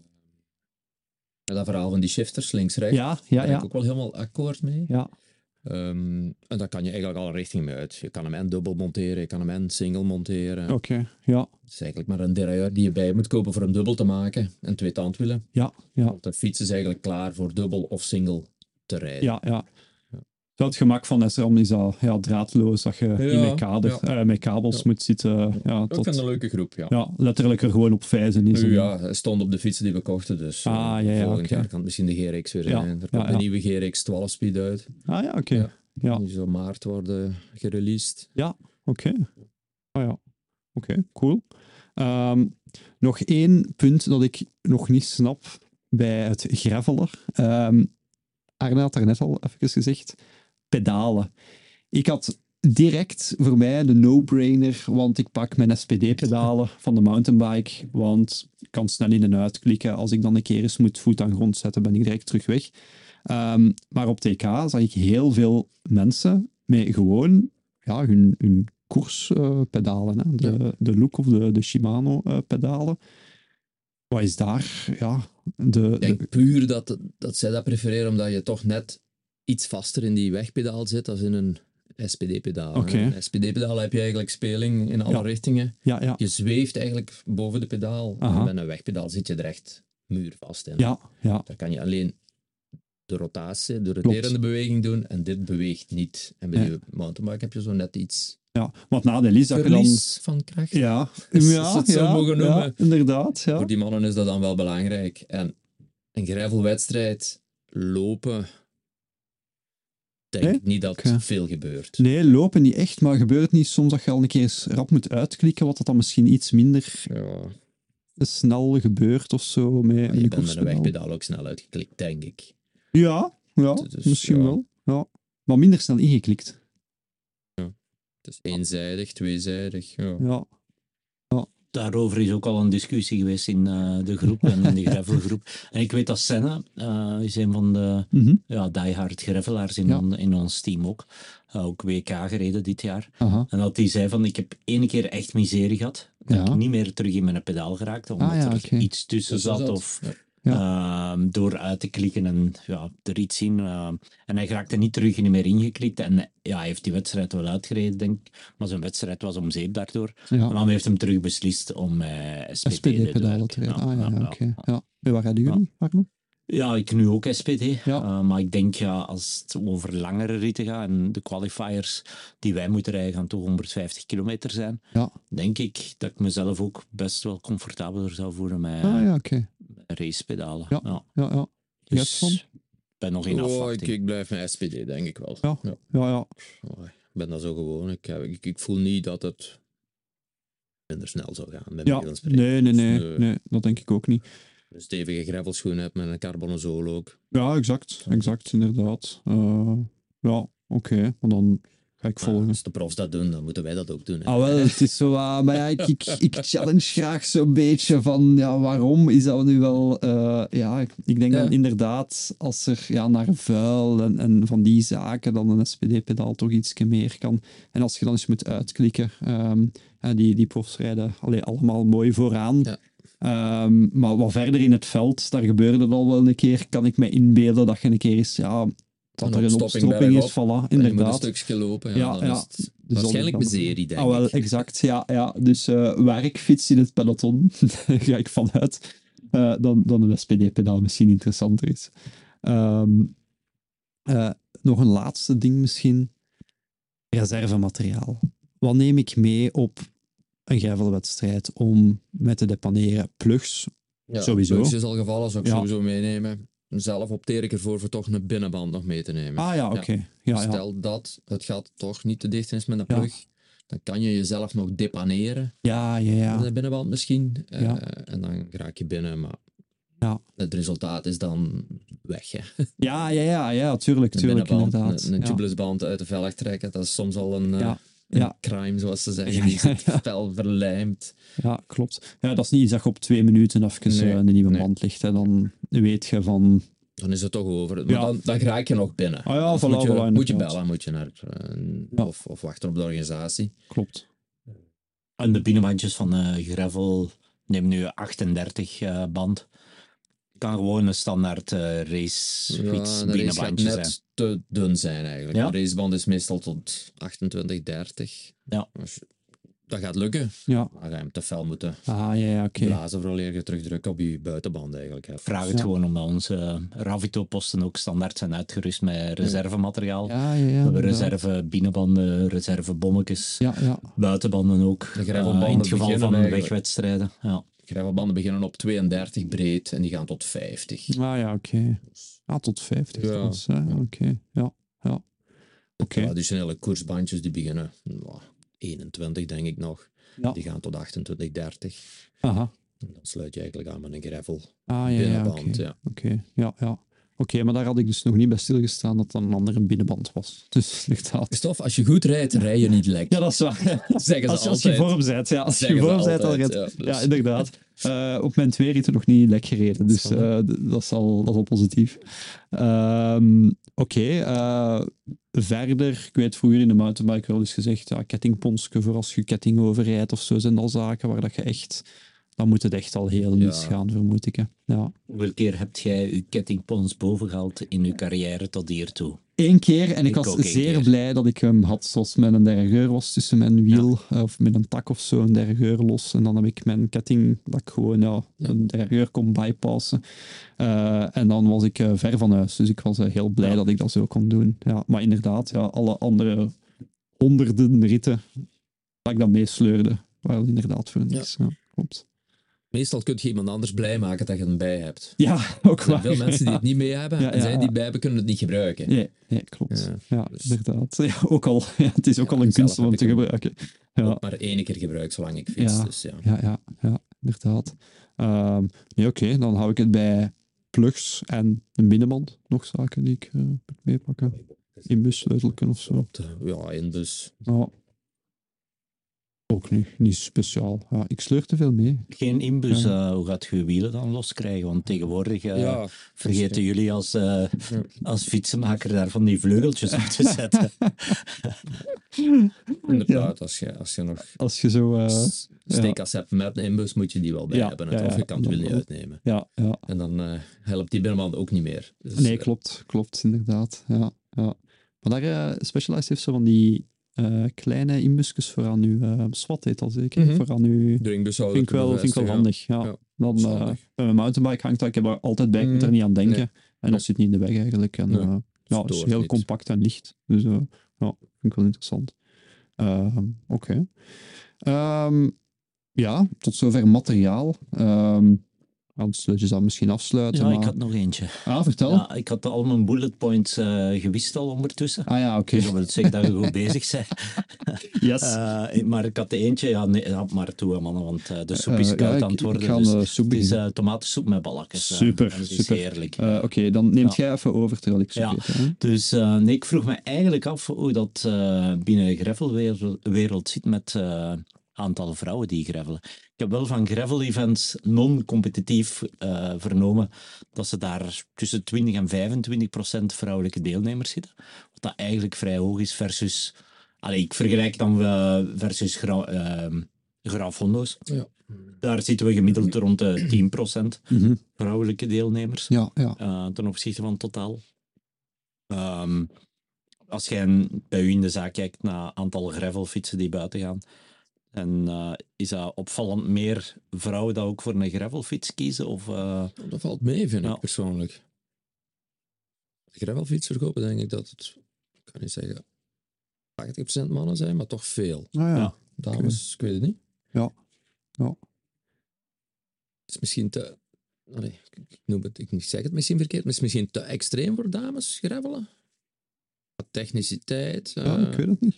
Dat verhaal van die shifters links-rechts. Ja, ja, daar ben ja. ik ook wel helemaal akkoord mee. Ja. Um, en daar kan je eigenlijk alle richtingen mee uit. Je kan hem en dubbel monteren, je kan hem en single monteren. Oké, okay, ja. Het is eigenlijk maar een derailleur die je bij moet kopen voor hem dubbel te maken. En twee tandwielen. Ja, ja. Want de fiets is eigenlijk klaar voor dubbel of single te rijden. Ja, ja. Wel, het gemak van S-ram is al ja, draadloos, dat je ja, niet met, kader, ja. uh, met kabels ja. moet zitten. Ja, tot, ik vind een leuke groep, ja. Ja, letterlijk er gewoon op vijzen is. Ja, hij stond op de fietsen die we kochten, dus ah, ja, ja, volgend okay. jaar kan het misschien de G R X weer ja. zijn. Er komt ja, ja. een nieuwe G R X twaalf speed uit. Ah ja, oké. Okay. Ja. Ja. Die zal maart worden gereleased. Ja, oké. Okay. Oh ja, oké, okay, cool. Um, nog één punt dat ik nog niet snap bij het gravelen. Um, Arne had daar net al even gezegd. Pedalen. Ik had direct voor mij de no-brainer, want ik pak mijn S P D-pedalen van de mountainbike, want ik kan snel in en uit klikken. Als ik dan een keer eens moet voet aan grond zetten, ben ik direct terug weg. Um, maar op T K zag ik heel veel mensen met gewoon ja, hun, hun koerspedalen, uh, de, ja. de Look of de, de Shimano-pedalen. Uh, Wat is daar? Ja, de, ik denk de... puur dat, dat zij dat prefereren, omdat je toch net iets vaster in die wegpedaal zit als in een S P D-pedaal. Okay. Een S P D-pedaal heb je eigenlijk speling in alle ja. richtingen. Ja, ja. Je zweeft eigenlijk boven de pedaal. Aha. En met een wegpedaal zit je er echt muurvast in. Ja, ja. Dan kan je alleen de rotatie, de roterende Klopt. beweging doen en dit beweegt niet. En bij nee. je mountainbike heb je zo net iets... Ja, wat nadeel is dat je dan... Verlies van kracht. Ja, dus, ja, het zo ja, mogen noemen. Ja, inderdaad. Ja. Voor die mannen is dat dan wel belangrijk. En een gravelwedstrijd, lopen... denk nee? ik niet dat okay. veel gebeurt. Nee, lopen niet echt, maar gebeurt het niet soms dat je al een keer eens rap moet uitklikken, wat dat dan misschien iets minder ja. snel gebeurt of zo? Met, ja, je bent met een wegpedaal ook snel uitgeklikt, denk ik. Ja, ja dus, misschien ja. wel. Ja. Maar minder snel ingeklikt. Ja. Het is eenzijdig, tweezijdig. Ja. Ja. ja. Daarover is ook al een discussie geweest in uh, de groep en in de gravelgroep. En ik weet dat Senna uh, is een van de mm-hmm. ja, diehard gravelaars in, ja. on, in ons team ook. Uh, ook W K gereden dit jaar. Aha. En dat hij zei van, ik heb één keer echt miserie gehad. Dat ja. ik niet meer terug in mijn pedaal geraakte, omdat ah, ja, er okay. iets tussen zat. zat. Of ja. Ja. Uh, door uit te klikken en ja, er iets in. Uh, en hij raakte niet terug niet meer ingeklikt. En ja, hij heeft die wedstrijd wel uitgereden, denk ik. Maar zijn wedstrijd was om zeep daardoor. Ja. En dan heeft hem terug beslist om uh, S P D-pedalen te rijden. Ah ja, ja, ja, oké. Okay. Ja. Ja. Waar rijden jullie, Arno? Ja, ik nu ook S P D. Ja. Uh, maar ik denk, ja, als het over langere ritten gaat en de qualifiers die wij moeten rijden gaan toch honderdvijftig kilometer zijn, Ja. denk ik dat ik mezelf ook best wel comfortabeler zou voelen met, Ah, ja, oké. met racepedalen. Ja, Ja. ja, ja. Dus van? ik ben nog in Oh, ik, afwachting. ik blijf met S P D, denk ik wel. Ja, ja, ja. Oh, ik ben dat zo gewoon. Ik, heb- ik, ik voel niet dat het minder snel zou gaan. Met Ja, Milan spreken. nee, nee, nee, Dus, eh, nee, dat denk ik ook niet. Een stevige gravelschoen hebt met een carbonen zool ook. Ja, exact, exact, inderdaad. Uh, ja, oké, okay, maar dan ga ik Maar volgen. als de profs dat doen, dan moeten wij dat ook doen. Hè. Ah, wel, het is zo, uh, maar ja, ik, ik, ik challenge graag zo'n beetje van, ja, waarom is dat nu wel, uh, ja, ik, ik denk Ja. dan inderdaad, als er ja, naar vuil en, en van die zaken, dan een S P D-pedaal toch iets meer kan. En als je dan eens moet uitklikken, um, ja, die, die profs rijden allee, allemaal mooi vooraan. Ja. Um, maar wat verder in het veld, daar gebeurde het al wel een keer, kan ik me inbeelden dat je een keer eens, ja, dat er een opstopping is, voilà, En je moet inderdaad. een stukje lopen. Ja, Ja, dan ja. is het Dus waarschijnlijk dan- miserie, denk Ah, wel, ik. exact, ja. ja. Dus uh, waar ik fiets in het peloton, daar ga ik vanuit, uh, dan, dan een S P D-pedaal misschien interessanter is. Um, uh, nog een laatste ding misschien. Reservemateriaal. Wat neem ik mee op een gravelwedstrijd om met te depaneren? Plugs, Ja, sowieso. Plugs is al gevallen, zou ik Ja. sowieso meenemen. Zelf opteer ik ervoor voor toch een binnenband nog mee te nemen. Ah ja, oké. Okay. Ja, ja. Stel dat het gat toch niet te dicht is met een Ja. plug, dan kan je jezelf nog depaneren. Ja, ja, ja. Met de binnenband misschien. Uh, Ja. En dan raak je binnen, maar Ja. het resultaat is dan weg. Hè. Ja, ja, ja, ja, tuurlijk, Een tuurlijk, binnenband, inderdaad. een, een ja. tubelessband uit de velg trekken, dat is soms al een, uh, Ja. een Ja. crime, zoals ze zeggen. Ja, Die is ja, het ja. vel verlijmd. Ja, klopt. Ja, dat is niet iets dat je op twee minuten even Nee, uh, een nieuwe nee. band ligt. Hè. Dan weet je van... Dan is het toch over. Maar Ja. dan, dan raak je nog binnen. Ah ja, Of voilà, moet, je, voilà, moet je inderdaad. bellen, moet je naar, uh, Ja. of, of wachten op de organisatie. Klopt. En de binnenbandjes van uh, Gravel, neem nu achtendertig uh, band. Kan gewoon een standaard uh, racefiets een race gaat binnenbandje net zijn. te dun zijn eigenlijk. Ja? Een raceband is meestal tot achtentwintig, dertig. Ja. Als je- dat gaat lukken. Ja. Dan ga je hem te fel moeten Ah, ja, ja, oké. blazen vooraleer je terugdrukt op je buitenband eigenlijk. Hè. Vraag het Ja. gewoon omdat onze Ravito-posten ook standaard zijn uitgerust met reservemateriaal. Ja, ja, ja. We hebben inderdaad. reserve binnenbanden, reserve bommetjes, Ja, ja. buitenbanden ook. De gravelbanden Uh, in het geval beginnen van eigenlijk- wegwedstrijden. Ja. Gravelbanden beginnen op tweeëndertig breed en die gaan tot vijftig. Ah, ja, oké. Okay. Ah, tot vijftig Ja. trouwens. Ja, oké. Okay. Ja, ja. Oké. Okay. Traditionele koersbandjes die beginnen nou, eenentwintig denk ik nog. Ja. Die gaan tot achtentwintig, dertig. Aha. En dan sluit je eigenlijk aan met een gravel Ah, ja, ja, binnenband. oké. Ja. Oké, ja, ja. Oké, maar daar had ik dus nog niet bij stilgestaan dat dat een andere binnenband was. Dus inderdaad. Stof, als je goed rijdt, rij je niet lek. Ja, dat is waar. Zeggen ze Als, je- als je altijd. vorm bent, ja. Als je Zeggen ze vorm bent, dan altijd, rijdt... ja, dus. Ja, inderdaad. Uh, op mijn twee ritten nog niet lek gereden, dus uh, d- dat, is al, dat is al positief. Um, Oké, okay, uh, verder, ik weet vroeger in de mountainbike wel eens gezegd, ja, kettingponsje voor als je ketting overrijdt of zo, zijn al zaken waar dat je echt, dan moet het echt al heel Ja. misgaan, vermoed ik. Hè. Ja. Hoeveel keer hebt jij je kettingpons boven gehaald in je carrière tot hiertoe? Eén keer, en ik, Ik was ook één zeer keer. blij dat ik hem had, zoals met een dergeur was tussen mijn wiel, uh, of met een tak of zo, een dergeur los. En dan heb ik mijn ketting, dat ik gewoon ja, een dergeur kon bypassen. Uh, en dan was ik uh, ver van huis, dus ik was uh, heel blij Ja. dat ik dat zo kon doen. Ja, maar inderdaad, ja, alle andere honderden ritten dat ik dat meesleurde, waren inderdaad voor niks. Ja. Ja, klopt. Meestal kun je iemand anders blij maken dat je hem bij hebt. Ja, ook Er zijn waar. veel mensen die Ja. het niet mee hebben Ja, en ja, zij ja. die bij hebben kunnen het niet gebruiken. Nee, nee, klopt. Ja, Ja, dus- inderdaad. Ja, ook al, ja, het is ook Ja, al een zelf kunst om heb hem te ik hem gebruiken. Ja. Ook maar één keer gebruikt zolang ik fiets. Ja. Dus ja. Ja, ja, ja, inderdaad. Um, nee, oké, okay, dan hou ik het bij plugs en een binnenband. Nog zaken die ik uh, moet meepakken. Inbussleutelken of zo. Op de- Ja, in dus. Ja. Ook niet, niet speciaal. Ja, ik sleur te veel mee. Geen inbus, Ja. uh, hoe gaat je je wielen dan loskrijgen? Want tegenwoordig uh, Ja, vergeten jullie als, uh, Ja. als fietsenmaker daar van die vleugeltjes op te zetten. inderdaad. Als, je, als je nog Als je zo... Uh, s- steekkas hebt met een inbus, moet je die wel bij Ja, hebben. ja, ja, Of je kan het dat wiel niet wel. uitnemen. ja, ja. En dan uh, helpt die binnenband ook niet meer. Dus, Nee, uh, klopt. Klopt, inderdaad. Ja, ja. Maar daar, uh, Specialized heeft zo van die uh, kleine inbusjes voor aan uw uh, SWAT heet dat zeker. Mm-hmm. Voor aan uw... Drinkbushouder. Vind ik wel, vind ik wel handig. Ja. Ja. Dan uh, bij mijn mountainbike hangt dat. Ik heb er altijd bij, ik moet er niet aan denken. Nee. En dat zit niet in de weg eigenlijk. En, nee. uh, ja, het is heel niet. compact en licht. Dus uh, ja, vind ik wel interessant. Uh, Oké. Okay. Um, ja, tot zover materiaal. Um, Anders je dat misschien afsluiten. Ja, maar... ik had nog eentje. Ah, vertel. Ja, ik had al mijn bullet points uh, gewist al ondertussen. Ah ja, oké. Okay. Dus dat wil zeggen dat we goed bezig zijn. Yes. Uh, maar ik had de eentje, ja, nee, ja maar toe mannen, want uh, de soep is uh, koud ja, aan het worden. Ik ga dus een soep het is uh, tomatensoep met balletjes. Uh, super, dat is super. heerlijk. Uh, Oké, okay, dan neemt ja. jij even over terwijl ik soep ja. eet. Hè? Dus uh, nee, ik vroeg me eigenlijk af hoe dat uh, binnen de gravelwereld zit met... Uh, aantal vrouwen die gravelen. Ik heb wel van gravel-events non-competitief uh, vernomen dat ze daar tussen twintig en vijfentwintig procent vrouwelijke deelnemers zitten. Wat dat eigenlijk vrij hoog is versus... Allee, ik vergelijk dan uh, versus gra, uh, graafhondo's. Ja. Daar zitten we gemiddeld rond de tien procent mm-hmm. vrouwelijke deelnemers ja, ja. Uh, ten opzichte van het totaal. Um, als jij bij u in de zaak kijkt naar het aantal gravelfietsen die buiten gaan, en uh, is dat opvallend meer vrouwen dat ook voor een gravelfiets kiezen? Of, uh... Dat valt mee, vind ja. ik persoonlijk. De gravelfiets verkopen, denk ik dat het, ik kan niet zeggen, tachtig procent mannen zijn, maar toch veel. Oh ja. Ja, dames, okay. Ik weet het niet. Ja. ja. Het is misschien te, allee, ik, noem het, ik zeg het misschien verkeerd, maar het is misschien te extreem voor dames, gravelen? Techniciteit. Ja, uh, ik weet het niet.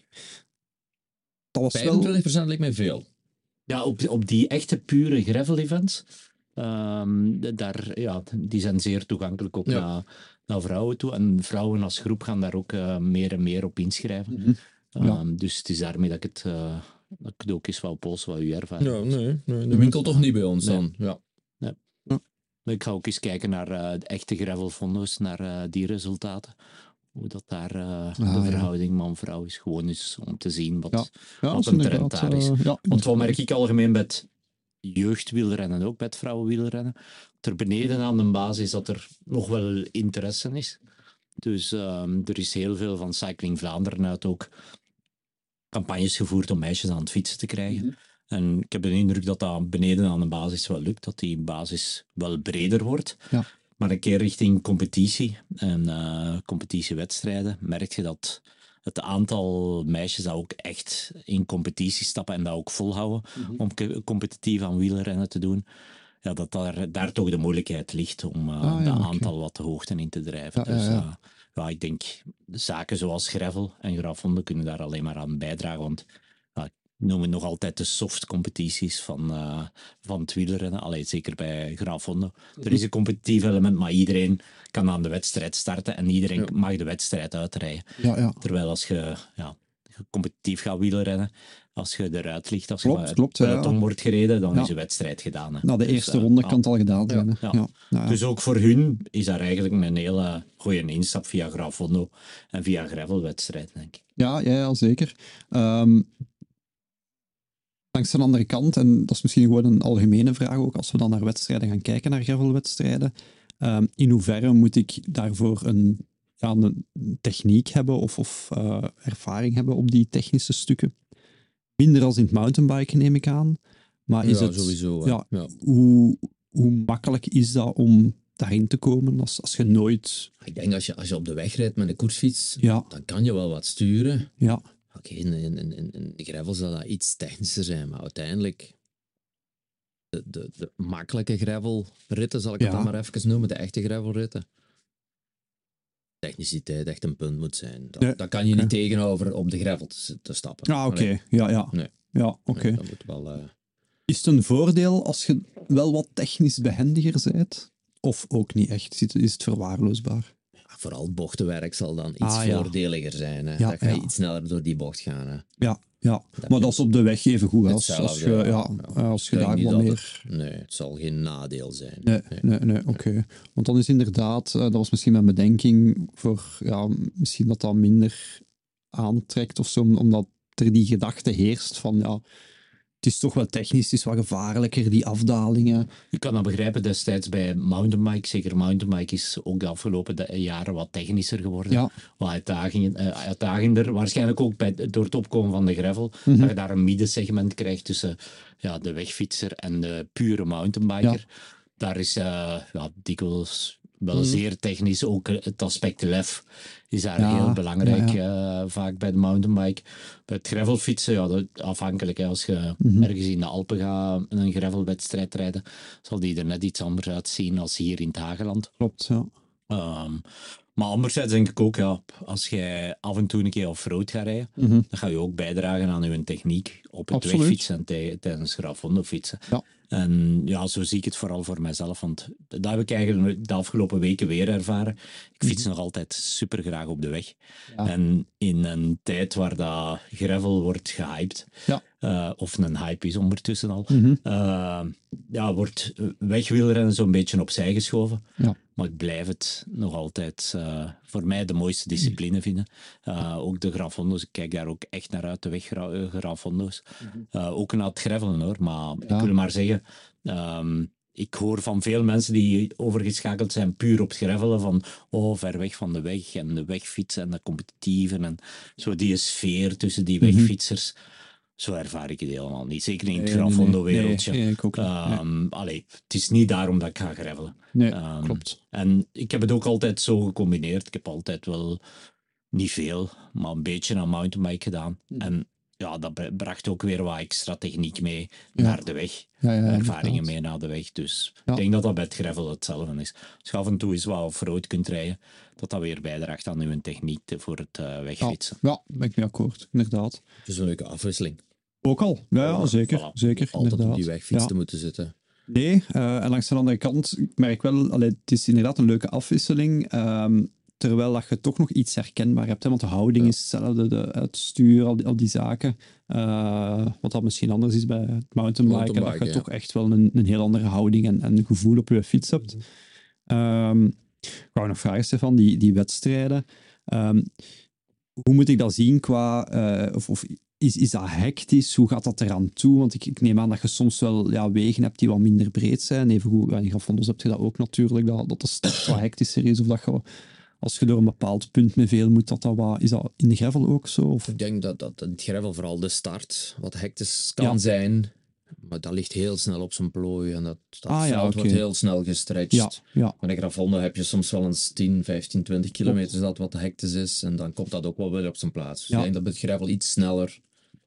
Dat was vijfentwintig procent wel... lijkt mij veel. Ja, op, op die echte pure gravel-events, um, daar, ja, die zijn zeer toegankelijk ook ja. naar, naar vrouwen toe. En vrouwen als groep gaan daar ook uh, meer en meer op inschrijven. Mm-hmm. Ja. Um, dus het is daarmee dat ik het, uh, dat ik het ook eens wou polsen wat u ervaart. Ja, nee, nee, de winkel toch niet bij ons nee. dan. Ja. Nee. Ja. Maar ik ga ook eens kijken naar uh, de echte gravelfondo's, naar uh, die resultaten. Hoe dat daar uh, ah, de verhouding ja. man-vrouw is. Gewoon eens om te zien wat, ja. Ja, wat een trend daar is. Uh, ja, Want wat merk ik algemeen bij het jeugdwielrennen ook, bij het vrouwenwielrennen. Ter beneden aan de basis dat er nog wel interesse is. Dus um, er is heel veel van Cycling Vlaanderen uit ook campagnes gevoerd om meisjes aan het fietsen te krijgen. Mm-hmm. En ik heb de indruk dat dat beneden aan de basis wel lukt. Dat die basis wel breder wordt. Ja. Maar een keer richting competitie en uh, competitiewedstrijden merk je dat het aantal meisjes dat ook echt in competitie stappen en dat ook volhouden mm-hmm. om ke- competitief aan wielrennen te doen, ja, dat daar, daar toch de moeilijkheid ligt om uh, ah, ja, dat okay. aantal wat de hoogte in te drijven. Ja, dus ja, ja. Uh, ja, ik denk zaken zoals gravel en graafhonden kunnen daar alleen maar aan bijdragen, want uh, noemen we nog altijd de soft competities van, uh, van het wielrennen. Allee, zeker bij graafhonden. Er is een competitief element, maar iedereen kan aan de wedstrijd starten en iedereen ja. mag de wedstrijd uitrijden. Ja, ja. Terwijl als je ja, competitief gaat wielrennen, als je eruit ligt, als klopt, je klopt, uit ja. wordt gereden, dan ja. is de wedstrijd gedaan. Hè. Nou, de eerste dus, uh, ronde ja. kan het al gedaan zijn. Ja. Ja. Ja. Ja. Dus ook voor hun is daar eigenlijk een hele goede instap via graafhondo en via gravelwedstrijd, denk ik. Ja, ja, ja zeker. Um, Langs de andere kant, en dat is misschien gewoon een algemene vraag ook, als we dan naar wedstrijden gaan kijken, naar gravelwedstrijden, um, in hoeverre moet ik daarvoor een, ja, een techniek hebben of, of uh, ervaring hebben op die technische stukken? Minder als in het mountainbiken, neem ik aan. Maar is ja, het, sowieso. Ja, ja. Hoe, hoe makkelijk is dat om daarin te komen als, als je nooit... Ik denk als je, als je op de weg rijdt met een koersfiets, ja. dan kan je wel wat sturen. Ja. Oké, okay, in, in, in, in de gravel zal dat iets technischer zijn, maar uiteindelijk de, de, de makkelijke gravelritten, zal ik het ja. dan maar even noemen, de echte gravelritten. Techniciteit echt een punt moet zijn. Dat, nee. dat kan je okay. niet tegenhouden op de gravel te, te stappen. Ah, oké. Okay. Ja, ja. Nee. Ja, oké. Okay. Nee, dat moet wel... Uh... Is het een voordeel als je wel wat technisch behendiger bent? Of ook niet echt? Is het verwaarloosbaar? Vooral het bochtenwerk zal dan iets ah, ja. voordeliger zijn. Hè. Ja, dan ga je ja. iets sneller door die bocht gaan. Hè. Ja, ja. Dat maar dat is op de weg even goed. Als, als je, ja, ja. Als je daar wat meer... Het, nee, het zal geen nadeel zijn. Nee, nee, nee, nee oké. Okay. Want dan is inderdaad, dat was misschien mijn bedenking, voor ja, misschien dat dat minder aantrekt of zo, omdat er die gedachte heerst van ja, het is toch wel technisch, het is wat gevaarlijker, die afdalingen. Je kan dat begrijpen destijds bij mountainbike. Zeker mountainbike is ook de afgelopen de- jaren wat technischer geworden. Ja. Wat uitdagingen, uh, uitdagender. Waarschijnlijk ook bij, door het opkomen van de gravel. Mhm. Dat je daar een middensegment krijgt tussen ja, de wegfietser en de pure mountainbiker. Ja. Daar is uh, ja, dikwijls wel Mhm. zeer technisch. Ook het aspect lef is daar Ja, heel belangrijk. ja, Uh, vaak bij de mountainbike. Bij het gravelfietsen, ja, dat, afhankelijk. Hè, als je Mhm. ergens in de Alpen gaat een gravelwedstrijd rijden, zal die er net iets anders uitzien als hier in het Hageland. Klopt, ja. Um, maar anderzijds denk ik ook, ja, als jij af en toe een keer off-road gaat rijden, Mhm. dan ga je ook bijdragen aan je techniek op het Absoluut. wegfietsen en tij- tijdens gravondo fietsen. Ja. En ja, zo zie ik het vooral voor mijzelf, want dat heb ik eigenlijk de afgelopen weken weer ervaren. Ik fiets nog altijd super graag op de weg. Ja. En in een tijd waar dat gravel wordt gehyped, Ja. uh, of een hype is ondertussen al, Mhm. uh, ja, wordt wegwielrennen zo'n beetje opzij geschoven. Ja. Maar ik blijf het nog altijd uh, voor mij de mooiste discipline vinden. Uh, ook de grafondo's, ik kijk daar ook echt naar uit, de weggrafondo's. Uh, ook naar het gravelen hoor, maar Ja. ik wil maar zeggen... Um, ik hoor van veel mensen die overgeschakeld zijn puur op het gravelen van oh, ver weg van de weg en de wegfietsen en de competitieven en zo die sfeer tussen die wegfietsers. Zo ervaar ik het helemaal niet. Zeker in het Nee, nee, gravondo-wereldje. nee, nee, ik ook niet. Nee. Um, allee, het is niet daarom dat ik ga gravelen. Nee, Um, klopt. En ik heb het ook altijd zo gecombineerd. Ik heb altijd wel, niet veel, maar een beetje aan mountainbike gedaan. Mm. En ja, dat bracht ook weer wat extra techniek mee Ja. naar de weg. Ja, ja, Ervaringen inderdaad. mee naar de weg. Dus Ja. ik denk dat dat bij het gravel hetzelfde is. Als je af en toe eens wat off-road kunt rijden, dat dat weer bijdraagt aan uw techniek te- voor het uh, wegfietsen. Ja, ben ik mee akkoord, inderdaad. Het is een leuke afwisseling. Ook al, ja, ja Ja, zeker. voilà. zeker Altijd op inderdaad. die wegfiets Ja. te moeten zitten. Nee, uh, en langs de andere kant, ik merk wel, allee, het is inderdaad een leuke afwisseling. Um, terwijl dat je toch nog iets herkenbaar hebt. Hè, want de houding Ja. is hetzelfde, de, het stuur, al die, al die zaken. Uh, wat dat misschien anders is bij het mountainbiken. Dat Mountainbiken, je ja. toch echt wel een, een heel andere houding en, en gevoel op je fiets hebt. Um, ik wou nog vragen, Stefan, die, die wedstrijden. Um, hoe moet ik dat zien qua... Uh, of, of is, is dat hectisch? Hoe gaat dat eraan toe? Want ik, ik neem aan dat je soms wel ja, wegen hebt die wat minder breed zijn. Evengoed, ja, in grafondos heb je dat ook natuurlijk, dat, dat de start wat hectischer is. Of dat je, als je door een bepaald punt met veel moet, dat dat wat... Is dat in de gravel ook zo? Of? Ik denk dat, dat het gravel vooral de start wat hectisch kan Ja. zijn. Maar dat ligt heel snel op zijn plooi en dat, dat Ah, ja, veld oké. wordt heel snel gestretched. Ja, ja. Met een gravondo heb je soms wel eens tien, vijftien, twintig kilometer dat wat hectisch is. En dan komt dat ook wel weer op zijn plaats. Dus Ja. ik denk dat het gravel iets sneller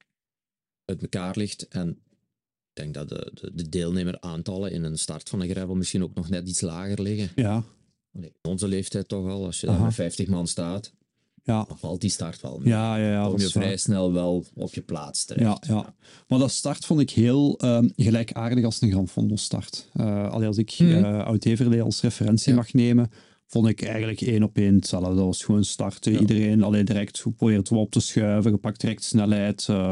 uit elkaar ligt. En ik denk dat de, de, de deelnemeraantallen in een start van een gravel misschien ook nog net iets lager liggen. Ja, Allee, in onze leeftijd toch al, als je Aha. daar met vijftig man staat, ja. dan valt die start wel mee. Ja, ja, ja. Dan kom dat je is waar. vrij snel wel op je plaats terecht. Ja, ja. Maar dat start vond ik heel um, gelijkaardig als een Granfondo start. Uh, allee, als ik Mhm. uh, Oud-Heverlee als referentie Ja. mag nemen, vond ik eigenlijk één op één hetzelfde. Dat was gewoon starten. Ja. Iedereen allee, direct geprobeerd wat op te schuiven. Je pakt direct snelheid. Uh,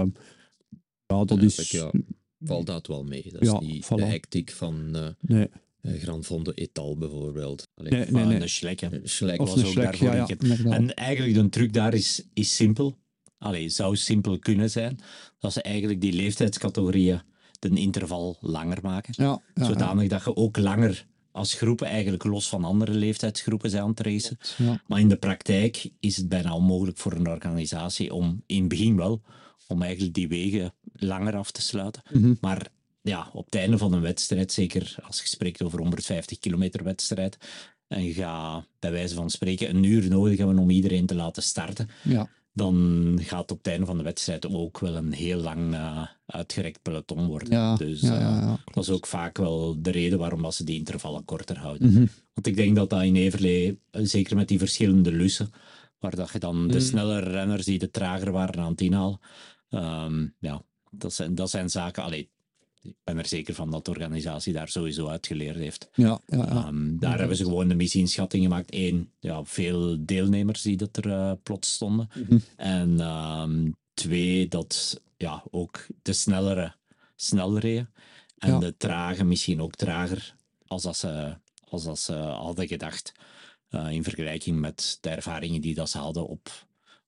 ja, dat Ja, is... ja, valt dat wel mee. Dat is Ja, niet voilà. de hectiek van uh, Nee, uh, Granfondo Etal bijvoorbeeld. Allee, nee, nee. Van nee. een schlek, hè. Schlek Of was een ook schlek, daarvoor ja, ja, weekend. inderdaad. En eigenlijk de truc daar is, is simpel. Allee, zou simpel kunnen zijn. Dat ze eigenlijk die leeftijdscategorieën de interval langer maken. Ja, ja, ja. Zodanig dat je ook langer als groepen eigenlijk los van andere leeftijdsgroepen zijn aan het racen. Ja. Maar in de praktijk is het bijna onmogelijk voor een organisatie om, in het begin wel, om eigenlijk die wegen langer af te sluiten. Mhm. Maar ja, op het einde van een wedstrijd, zeker als je spreekt over honderdvijftig kilometer wedstrijd, en je gaat bij wijze van spreken een uur nodig hebben om iedereen te laten starten, Ja. dan gaat op het einde van de wedstrijd ook wel een heel lang uh, uitgerekt peloton worden. Ja, dus ja, uh, ja, ja, dat is ook vaak wel de reden waarom dat ze die intervallen korter houden. Mhm. Want ik denk dat dat in Heverlee, zeker met die verschillende lussen, waar dat je dan de Mhm. snelle renners die de trager waren aan het inhalen, um, ja, dat zijn, dat zijn zaken... Allee, ik ben er zeker van dat de organisatie daar sowieso uitgeleerd heeft. Ja, ja, ja. Um, daar hebben ze gewoon de missieschatting gemaakt. Eén, ja, veel deelnemers die dat er uh, plots stonden. Mhm. En um, twee, dat ja, ook de snellere snel reden. En Ja. de trage misschien ook trager als dat ze, als dat ze hadden gedacht. Uh, in vergelijking met de ervaringen die dat ze hadden op,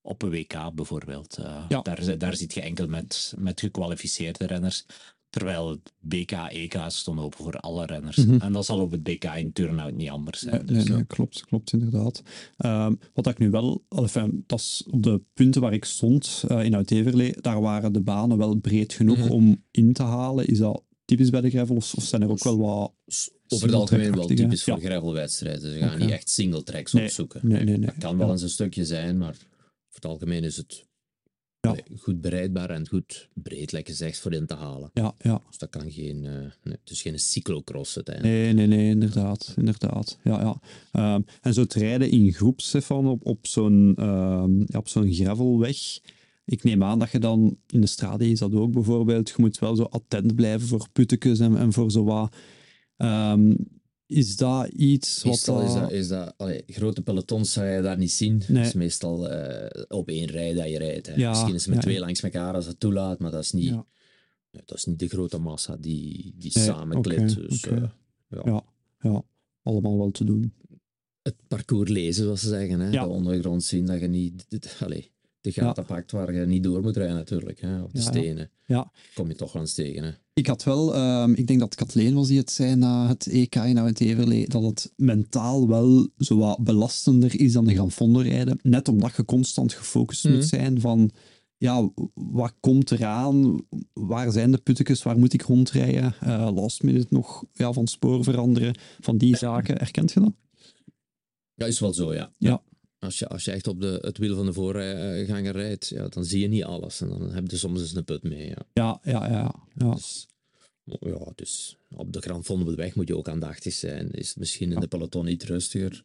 op een W K bijvoorbeeld. Uh, ja. daar, daar zit je enkel met, met gekwalificeerde renners. Terwijl het B K, E K stond open voor alle renners. Mm-hmm. En dat zal op het B K in turnout niet anders zijn. Nee, dus. nee, nee, klopt, klopt inderdaad. Um, wat ik nu wel, enfin, dat is op de punten waar ik stond uh, in Oud-Heverlee, daar waren de banen wel breed genoeg mm-hmm. om in te halen. Is dat typisch bij de gravel of, of zijn er ook wel wat... Over het algemeen wel typisch ja. voor gravelwedstrijden. Ze gaan okay. niet echt single tracks nee, opzoeken. Nee, nee, nee. Dat kan wel ja. eens een stukje zijn, maar over het algemeen is het ja. goed bereidbaar en goed breed, lekker gezegd, voor in te halen. Ja, ja. Dus dat kan geen... Uh, nee, het is geen cyclocross uiteindelijk. Nee, nee, nee, inderdaad. inderdaad. Ja, ja. Um, en zo het rijden in groep, Stefan, op, op zo'n um, ja, op zo'n gravelweg... Ik neem aan dat je dan, in de Strade is dat ook bijvoorbeeld, je moet wel zo attent blijven voor puttekes en, en voor zo wat. Um, is dat iets wat... Meestal is dat, is dat allee, grote pelotons zou je daar niet zien. Nee. Het is meestal uh, op één rij dat je rijdt. Hè. Ja, Misschien is het met ja, twee ja. langs elkaar als het toelaat, maar dat is niet, ja. dat is niet de grote massa die, die nee, samenklit. Okay, dus, okay. uh, ja. Ja, ja, allemaal wel te doen. Het parcours lezen, zoals ze zeggen. Hè. Ja. De ondergrond zien dat je niet... Allee, de gaten ja. pakt waar je niet door moet rijden natuurlijk, hè, op de ja, stenen. Ja. Kom je toch wel eens tegen. Hè. Ik had wel, um, ik denk dat Kathleen was die het zei na het E K in Oud-Heverlee, dat het mentaal wel zo wat belastender is dan de Gran Fondo rijden, net omdat je constant gefocust mm. moet zijn van, ja, wat komt eraan, waar zijn de puttekes, waar moet ik rondrijden, uh, last minute nog ja, van spoor veranderen, van die zaken. Herkent je dat? Ja, is wel zo, ja. Ja. Als je, als je echt op de, het wiel van de voorganger rijdt, ja, dan zie je niet alles. En dan heb je soms eens een put mee. Ja, ja, ja. ja, ja. Dus, ja, dus op de Gran Fondo weg moet je ook aandachtig zijn. Is het misschien in ja. de peloton niet rustiger?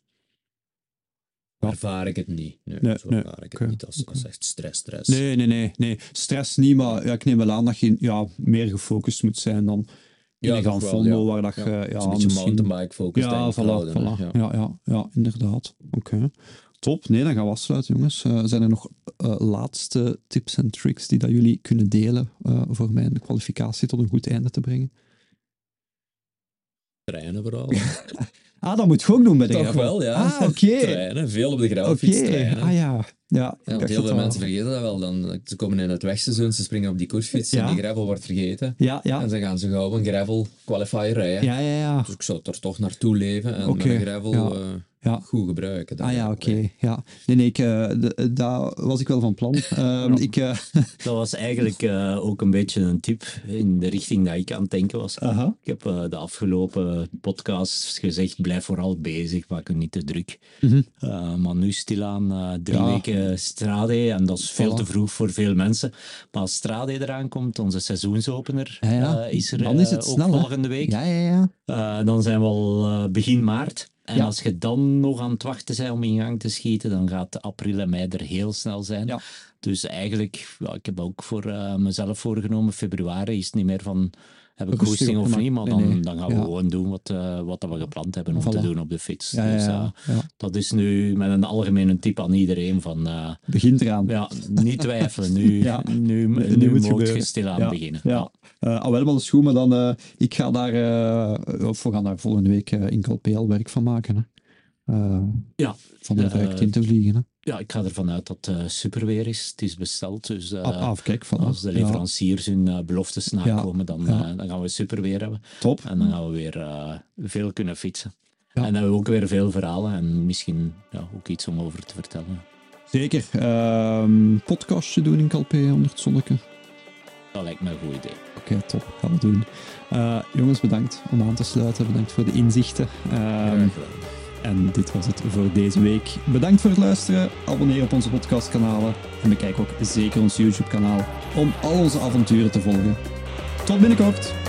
Ja. Ervaar ik het niet. Nee, nee, zo ervaar nee. ik het okay. niet als, als echt stress, stress. Nee, nee, nee. nee. Stress niet, maar ja, ik neem wel aan dat je ja, meer gefocust moet zijn dan in ja, de Gran Fondo, ja. waar dat je... Ja, ja, een beetje misschien... mountainbike focus. Ja, voilà, houden, voilà. Ja. Ja, ja, ja, inderdaad. Oké. Okay. Top. Nee, dan gaan we afsluiten, jongens. Uh, zijn er nog uh, laatste tips en tricks die dat jullie kunnen delen uh, voor mijn kwalificatie tot een goed einde te brengen? Trainen vooral. Ah, dat moet je ook doen bij de Toch gravel. wel, ja. Ah, oké. Okay. Trainen. Veel op de gravelfiets okay. trainen. Ah ja. Ja, ja want heel veel mensen vergeten dat wel. Dan, ze komen in het wegseizoen, ze springen op die koersfiets ja. en die gravel wordt vergeten. Ja, ja. En dan gaan ze gauw een gravel qualifier rijden. Ja, ja, ja. Dus ik zou er toch naartoe leven en okay. met een gravel ja. Uh, ja. goed gebruiken. Ah ja, oké. Okay. Ja. Nee, nee, ik, uh, de, daar was ik wel van plan. Uh, ja. ik, uh... Dat was eigenlijk uh, ook een beetje een tip in de richting dat ik aan het denken was. Uh-huh. Ik heb uh, de afgelopen podcasts gezegd, blijf vooral bezig, maak je niet te druk. Mm-hmm. Uh, maar nu stilaan uh, drie ja. weken Strade en dat is veel voilà. te vroeg voor veel mensen. Maar als Strade eraan komt, onze seizoensopener, ja, ja. Uh, is er dan is het uh, ook snel, volgende week. Ja, ja, ja. Uh, dan zijn we al uh, begin maart. En ja. als je dan nog aan het wachten bent om in gang te schieten, dan gaat april en mei er heel snel zijn. Ja. Dus eigenlijk, ja, ik heb ook voor uh, mezelf voorgenomen, februari is het niet meer van, heb ik goesting of niet, maar dan, nee, nee. dan gaan we ja. gewoon doen wat, uh, wat we gepland hebben om voilà. te doen op de fiets. Ja, ja, dus, uh, ja, ja. dat is nu met een algemene tip aan iedereen van... Uh, Begin eraan. Ja, niet twijfelen. Nu, ja. nu, nu, nu, nu moet je stilaan ja. beginnen. Ja. Ja. Uh, ah, wel, wel is goed, maar dan, uh, ik ga daar, uh, of we gaan daar volgende week uh, in Calpeel werk van maken. Hè. Uh, ja. Van de direct uh, in te vliegen. Hè. Ja, ik ga ervan uit dat het uh, superweer is. Het is besteld, dus uh, ah, ah, kijk, voilà. als de leveranciers ja. hun uh, beloftes nakomen, ja. dan, ja. uh, dan gaan we superweer hebben. Top. En dan gaan we weer uh, veel kunnen fietsen. Ja. En dan hebben we ook weer veel verhalen en misschien ja, ook iets om over te vertellen. Zeker. Uh, podcastje doen in Calpeel onder het zonnetje. Dat lijkt me een goed idee. Oké, okay, top. Gaan we doen. Uh, jongens, bedankt om aan te sluiten. Bedankt voor de inzichten. Uh, En dit was het voor deze week. Bedankt voor het luisteren. Abonneer op onze podcastkanalen. En bekijk ook zeker ons YouTube-kanaal om al onze avonturen te volgen. Tot binnenkort!